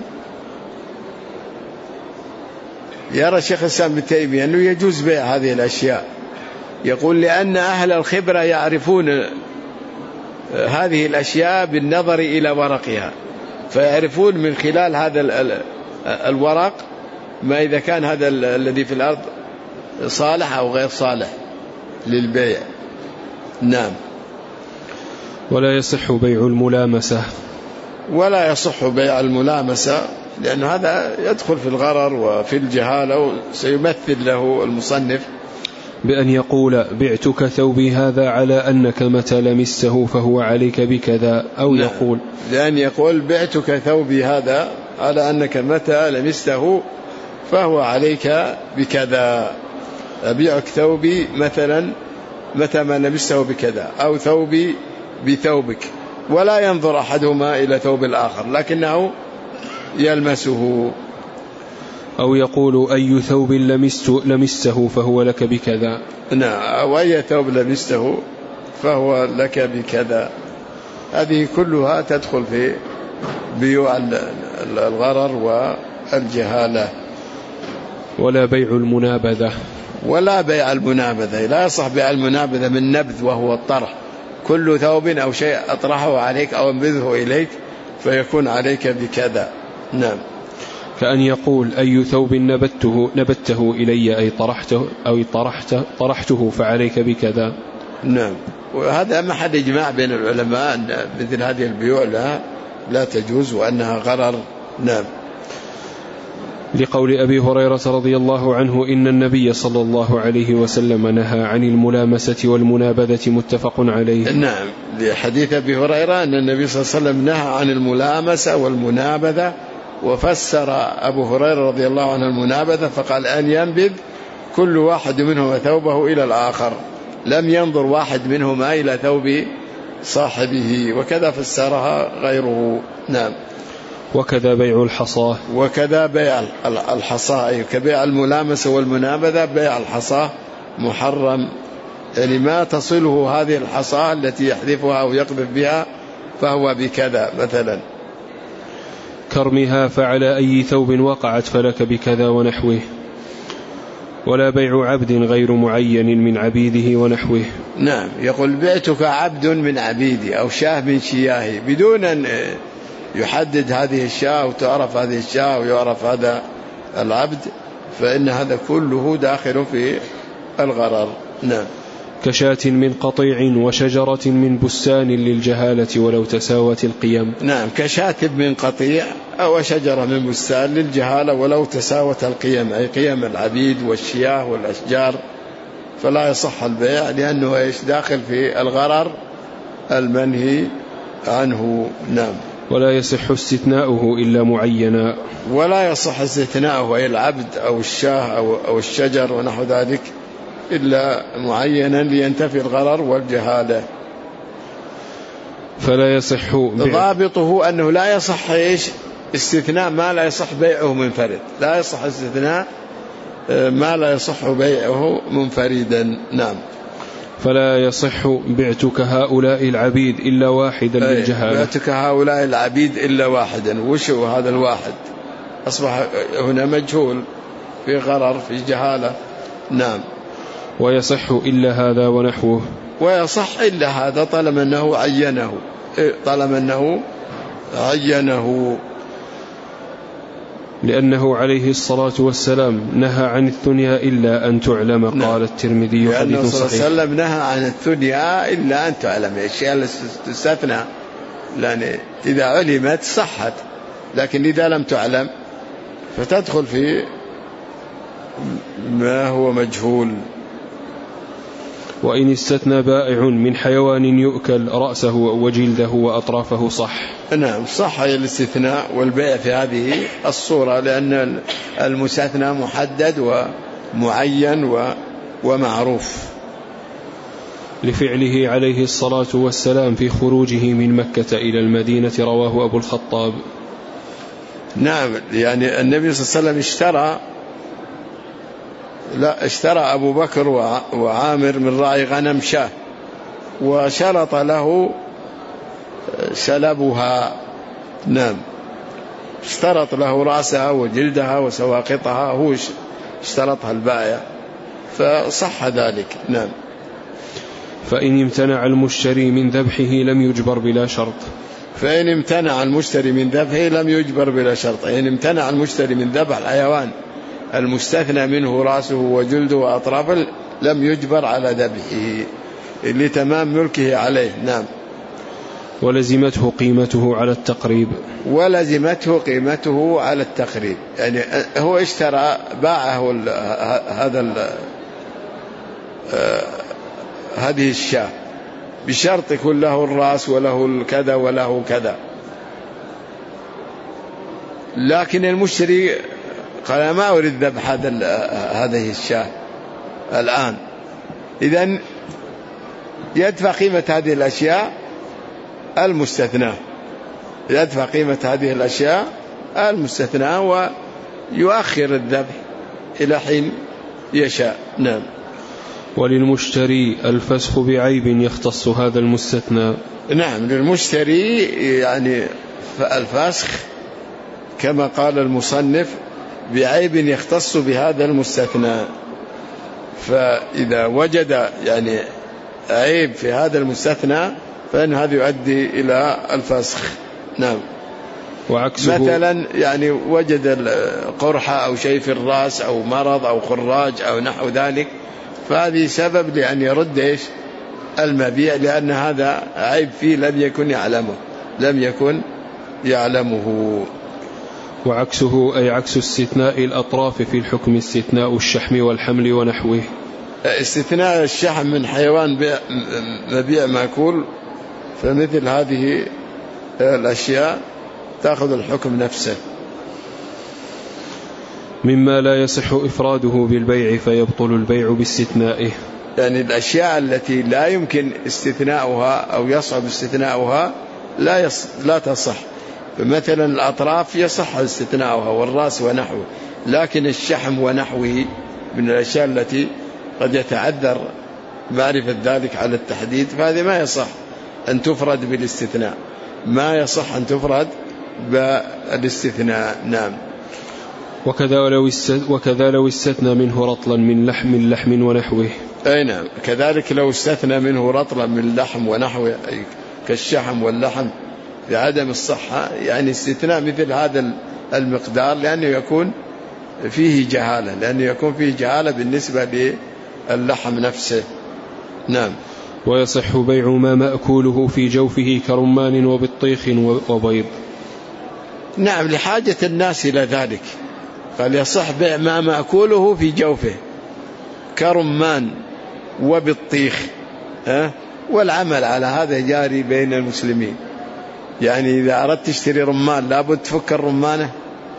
[SPEAKER 1] يرى الشيخ الإسلام ابن تيمية أنه يجوز بيع هذه الأشياء، يقول لأن أهل الخبرة يعرفون هذه الأشياء بالنظر إلى ورقها، فيعرفون من خلال هذا الورق ما إذا كان هذا الذي في الأرض صالح أو غير صالح للبيع. نعم.
[SPEAKER 2] ولا يصح بيع الملامسة.
[SPEAKER 1] ولا يصح بيع الملامسة لأن هذا يدخل في الغرر وفي الجهالة، وسيمثل له المصنف
[SPEAKER 2] بأن يقول بعتك ثوبي هذا على أنك متى لمسته فهو عليك بكذا، أو
[SPEAKER 1] نعم.
[SPEAKER 2] يقول
[SPEAKER 1] لأن يقول بعتك ثوبي هذا على أنك متى لمسته فهو عليك بكذا، أبيعك ثوبي مثلا متى ما لمسته بكذا، أو ثوبي بثوبك، ولا ينظر أحدهما إلى ثوب الآخر لكنه يلمسه.
[SPEAKER 2] أو يقول أي ثوب لمست لمسته فهو لك بكذا.
[SPEAKER 1] نعم. أو أي ثوب لمسته فهو لك بكذا. هذه كلها تدخل في بيوع الغرر والجهالة.
[SPEAKER 2] ولا بيع المنابذة.
[SPEAKER 1] ولا بيع المنابذة، لا يصح بيع المنابذة من نبذ وهو الطرح، كل ثوب أو شيء أطرحه عليك أو انبذه إليك فيكون عليك بكذا. نعم.
[SPEAKER 2] كأن يقول أي ثوب نبته نبته إلي أي طرحته أو طرحته طرحته فعليك بكذا.
[SPEAKER 1] نعم. وهذا محل إجماع بين العلماء أن مثل هذه البيوع لا لا تجوز وأنها غرر. نعم.
[SPEAKER 2] لقول أبي هريرة رضي الله عنه إن النبي صلى الله عليه وسلم نهى عن الملامسة والمنابذة، متفق عليه.
[SPEAKER 1] نعم. لحديث أبي هريرة أن النبي صلى الله عليه وسلم نهى عن الملامسة والمنابذة، وفسر أبو هريرة رضي الله عنه المنابذة فقال أن ينبذ كل واحد منهما ثوبه إلى الآخر، لم ينظر واحد منهما إلى ثوب صاحبه، وكذا فسرها غيره. نعم.
[SPEAKER 2] وكذا بيع الحصاة.
[SPEAKER 1] وكذا بيع الحصاة، كبيع الملامسة والمنابذة بيع الحصاة محرم، يعني ما تصله هذه الحصاة التي يحذفها أو يقذف بها فهو بكذا مثلا.
[SPEAKER 2] كرمها فعلى أي ثوب وقعت فلك بكذا ونحوه. ولا بيع عبد غير معين من عبيده ونحوه.
[SPEAKER 1] نعم. يقول بعتك عبد من عبيدي أو شاه من شياهي، بدون أن يحدد هذه الشاة وتعرف هذه الشاة ويعرف هذا العبد، فإن هذا كله داخل في الغرر. نعم.
[SPEAKER 2] كشاة من قطيع وشجرة من بستان للجهالة ولو تساوت القيم.
[SPEAKER 1] نعم. كشاة من قطيع أو شجرة من بستان للجهالة ولو تساوت القيم، أي قيم العبيد والشياه والأشجار، فلا يصح البيع لأنه إيش داخل في الغرر المنهي عنه. نعم.
[SPEAKER 2] ولا يصح استثناؤه إلا معينا.
[SPEAKER 1] ولا يصح استثناؤه أي العبد أو الشاه أو, أو الشجر ونحو ذلك إلا معينا لينتفي الغرر والجهالة.
[SPEAKER 2] فلا يصح
[SPEAKER 1] ضابطه أنه لا يصح إيش استثناء ما لا يصح بيعه منفرد، لا يصح استثناء ما لا يصح بيعه منفردا. نعم.
[SPEAKER 2] فلا يصح بعتك هؤلاء العبيد إلا واحدا للجهالة.
[SPEAKER 1] بعتك هؤلاء العبيد إلا واحدا، وشو هذا الواحد؟ أصبح هنا مجهول في غرر في جهالة. نعم.
[SPEAKER 2] ويصح إلا هذا ونحوه.
[SPEAKER 1] ويصح إلا هذا طالما أنه عينه، طالما أنه عينه،
[SPEAKER 2] لأنه عليه الصلاة والسلام نهى عن الثنيا إلا أن تعلم. نعم. قال الترمذي حديث صحيح.
[SPEAKER 1] صلى الله عليه وسلم نهى عن الثنيا إلا أن تعلم، الأشياء التي تستثنى لأن إذا علمت صحت، لكن إذا لم تعلم فتدخل في ما هو مجهول.
[SPEAKER 2] وإن استثنى بائع من حيوان يؤكل رأسه وجلده وأطرافه صح.
[SPEAKER 1] نعم صح الاستثناء والبيع في هذه الصورة، لأن المستثنى محدد ومعين ومعروف.
[SPEAKER 2] لفعله عليه الصلاة والسلام في خروجه من مكة إلى المدينة، رواه أبو الخطاب.
[SPEAKER 1] نعم يعني النبي صلى الله عليه وسلم اشترى لا اشترى أبو بكر وعامر من راعي غنم شاة، وشرط له سلبها. نعم اشترط له رأسها وجلدها وسواقطها، هو اشترطها البائع، فصح ذلك. نعم.
[SPEAKER 2] فإن امتنع المشتري من ذبحه لم يجبر بلا شرط.
[SPEAKER 1] فإن امتنع المشتري من ذبحه لم يجبر بلا شرط. إن امتنع المشتري من ذبح الحيوان المستثنى منه رأسه وجلده وأطرافه لم يجبر على ذبحه لتمام ملكه عليه. نعم.
[SPEAKER 2] ولزمته قيمته على التقريب.
[SPEAKER 1] ولزمته قيمته على التقريب، يعني هو اشترى باعه هذا هذه الشاة بشرط يكون له الرأس وله الكذا وله كذا، لكن المشتري قال ما أريد ذبح هذه الشاة الآن، إذن يدفع قيمة هذه الأشياء المستثنى، يدفع قيمة هذه الأشياء المستثنى ويؤخر الذبح إلى حين يشاء. نعم.
[SPEAKER 2] وللمشتري الفسخ بعيب يختص هذا المستثنى.
[SPEAKER 1] نعم للمشتري يعني الفسخ كما قال المصنف بعيب يختص بهذا المستثنى، فإذا وجد يعني عيب في هذا المستثنى فإن هذا يؤدي إلى الفسخ. نعم.
[SPEAKER 2] وعكسه
[SPEAKER 1] مثلا يعني وجد قرحة أو شيء في الرأس أو مرض أو خراج أو نحو ذلك، فهذه سبب لأن يرد إيش المبيع، لأن هذا عيب فيه لم يكن يعلمه لم يكن يعلمه.
[SPEAKER 2] وعكسه أي عكس استثناء الأطراف في الحكم استثناء الشحم والحمل ونحوه.
[SPEAKER 1] استثناء الشحم من حيوان مبيع مأكول، فمثل هذه الأشياء تأخذ الحكم نفسه.
[SPEAKER 2] مما لا يصح إفراده بالبيع فيبطل البيع باستثنائه،
[SPEAKER 1] يعني الأشياء التي لا يمكن استثناؤها أو يصعب استثناؤها لا يص... لا تصح. فمثلا الأطراف يصح استثناؤها والرأس ونحوه، لكن الشحم ونحوه من الأشياء التي قد يتعذر معرفة ذلك على التحديد، فهذه ما يصح أن تفرد بالاستثناء، ما يصح أن تفرد بالاستثناء. نعم.
[SPEAKER 2] وكذا لو وكذا لو استثنى منه رطلا من لحم لحم ونحوه.
[SPEAKER 1] أي نعم. كذلك لو استثنى منه رطلا من لحم ونحوه أي كالشحم واللحم بعدم الصحة، يعني استثناء مثل هذا المقدار لأنه يكون فيه جهالة لأنه يكون فيه جهالة بالنسبة للحم نفسه. نعم.
[SPEAKER 2] ويصح بيع ما مأكوله في جوفه كرمان وبطيخ وبيض.
[SPEAKER 1] نعم لحاجة الناس إلى ذلك، قال يصح بيع ما مأكوله في جوفه كرمان وبطيخ، أه؟ والعمل على هذا جاري بين المسلمين، يعني إذا أردت تشتري رمان لابد تفك الرمانة،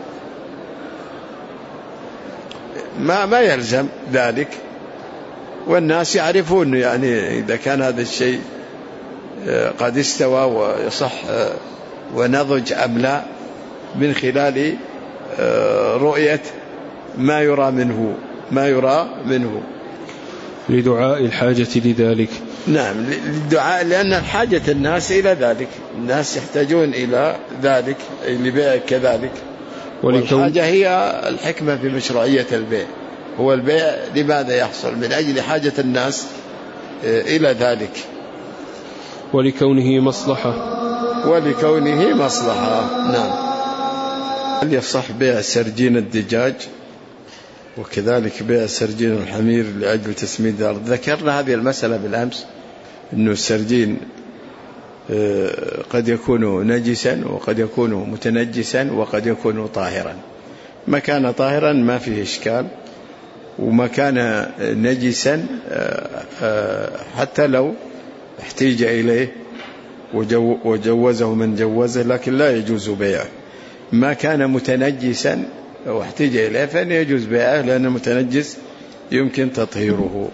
[SPEAKER 1] ما ما يلزم ذلك، والناس يعرفون يعني إذا كان هذا الشيء قد استوى ويصح ونضج أم لا من خلال رؤية ما يرى منه ما يرى منه
[SPEAKER 2] لدعاء الحاجة لذلك.
[SPEAKER 1] نعم للدعاء، لأن حاجة الناس إلى ذلك، الناس يحتاجون إلى ذلك لبيع كذلك، والحاجة هي الحكمة في مشروعية البيع، هو البيع لماذا يحصل؟ من أجل حاجة الناس إلى ذلك.
[SPEAKER 2] ولكونه مصلحة
[SPEAKER 1] ولكونه مصلحة. نعم. هل يصح بيع سرجين الدجاج وكذلك بيع سرجين الحمير لأجل تسميد الأرض؟ ذكرنا هذه المسألة بالأمس، أنه السرجين قد يكون نجسا وقد يكون متنجسا وقد يكون طاهرا. ما كان طاهرا ما فيه إشكال، وما كان نجسا حتى لو احتيج إليه وجوزه من جوزه لكن لا يجوز بيعه. ما كان متنجسا واحتيج إليه فإن يجوز بيعه، لأن المتنجس يمكن تطهيره.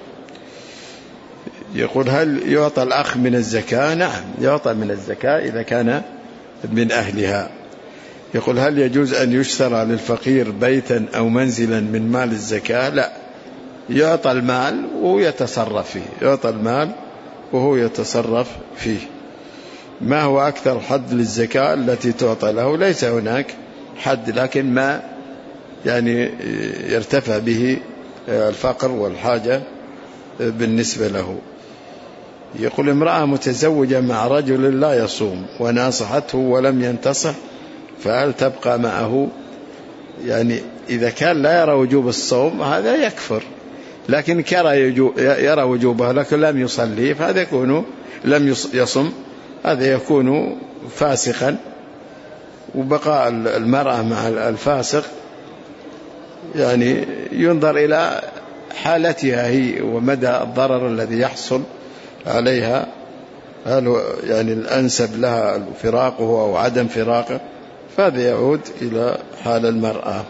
[SPEAKER 1] يقول هل يعطى الأخ من الزكاة؟ نعم يعطى من الزكاة إذا كان من أهلها. يقول هل يجوز أن يشترى للفقير بيتا أو منزلا من مال الزكاة؟ لا، يعطى المال ويتصرف فيه، يعطى المال وهو يتصرف فيه. ما هو أكثر حد للزكاة التي تعطى له؟ ليس هناك حد، لكن ما يعني يرتفع به الفقر والحاجة بالنسبة له. يقول امرأة متزوجة مع رجل لا يصوم وناصحته ولم ينتصح، فهل تبقى معه؟ يعني إذا كان لا يرى وجوب الصوم هذا يكفر، لكن يرى وجوبه لكن لم يصلي فهذا يكون لم يصم، هذا يكون فاسقا. وبقاء المرأة مع الفاسق يعني ينظر إلى حالتها هي ومدى الضرر الذي يحصل عليها، هل يعني الأنسب لها فراقه أو عدم فراقه، فهذا يعود إلى حال المرأة.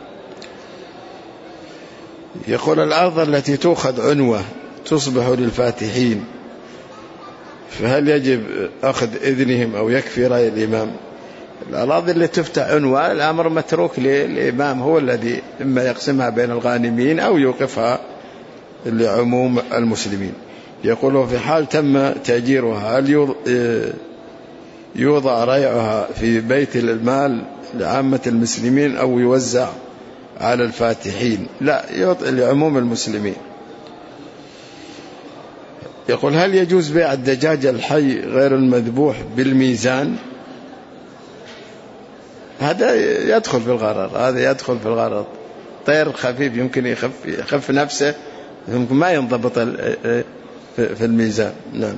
[SPEAKER 1] يقول الأرض التي تؤخذ عنوة تصبح للفاتحين، فهل يجب أخذ إذنهم أو يكفي رأي الإمام؟ الأراضي اللي تفتح عنوة الأمر متروك للإمام، هو الذي إما يقسمها بين الغانمين أو يوقفها لعموم المسلمين. يقول في حال تم تأجيرها هل يوضع ريعها في بيت المال لعامة المسلمين أو يوزع على الفاتحين؟ لا، يوضع لعموم المسلمين. يقول هل يجوز بيع الدجاج الحي غير المذبوح بالميزان؟ هذا يدخل في الغرر، هذا يدخل في الغرر. طير خفيف يمكن يخف, يخف نفسه، يمكن ما ينضبط في الميزان. نعم.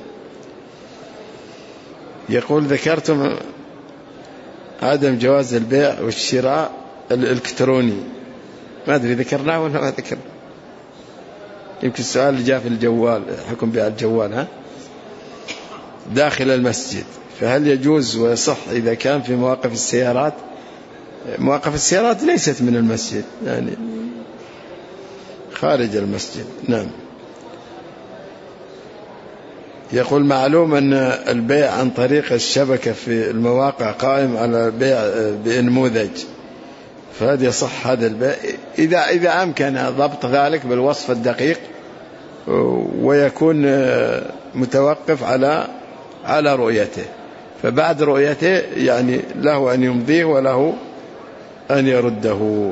[SPEAKER 1] يقول ذكرتم عدم جواز البيع والشراء الإلكتروني، ما أدري ذكرناه ولا ما ذكرنا، يمكن السؤال اللي جاء في الجوال، حكم بيع الجوال ها داخل المسجد، فهل يجوز ويصح إذا كان في مواقف السيارات؟ مواقف السيارات ليست من المسجد، يعني خارج المسجد. نعم. يقول معلوم أن البيع عن طريق الشبكة في المواقع قائم على البيع بنموذج، فهل يصح هذا البيع إذا إذا أمكن ضبط ذلك بالوصف الدقيق ويكون متوقف على على رؤيته، فبعد رؤيته يعني له أن يمضيه وله أن يرده.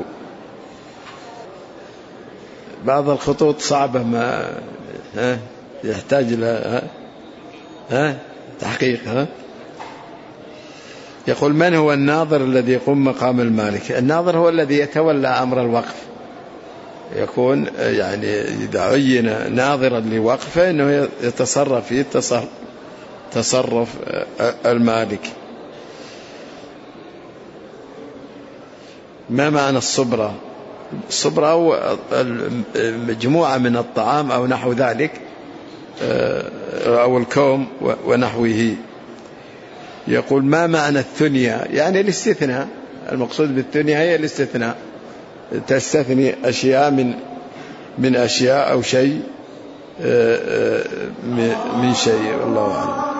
[SPEAKER 1] بعض الخطوط صعبة ما ها يحتاج لها ها تحقيق. ها يقول من هو الناظر الذي يقوم مقام المالك؟ الناظر هو الذي يتولى أمر الوقف، يكون يعني إذا عين ناظرا لوقفه أنه يتصرف فيه تصرف المالك. ما معنى الصبرة؟ الصبرة هو مجموعة من الطعام أو نحو ذلك أو الكوم ونحوه. يقول ما معنى الثنية؟ يعني الاستثناء، المقصود بالثنية هي الاستثناء، تستثني أشياء من من أشياء أو شيء من شيء. والله أعلم.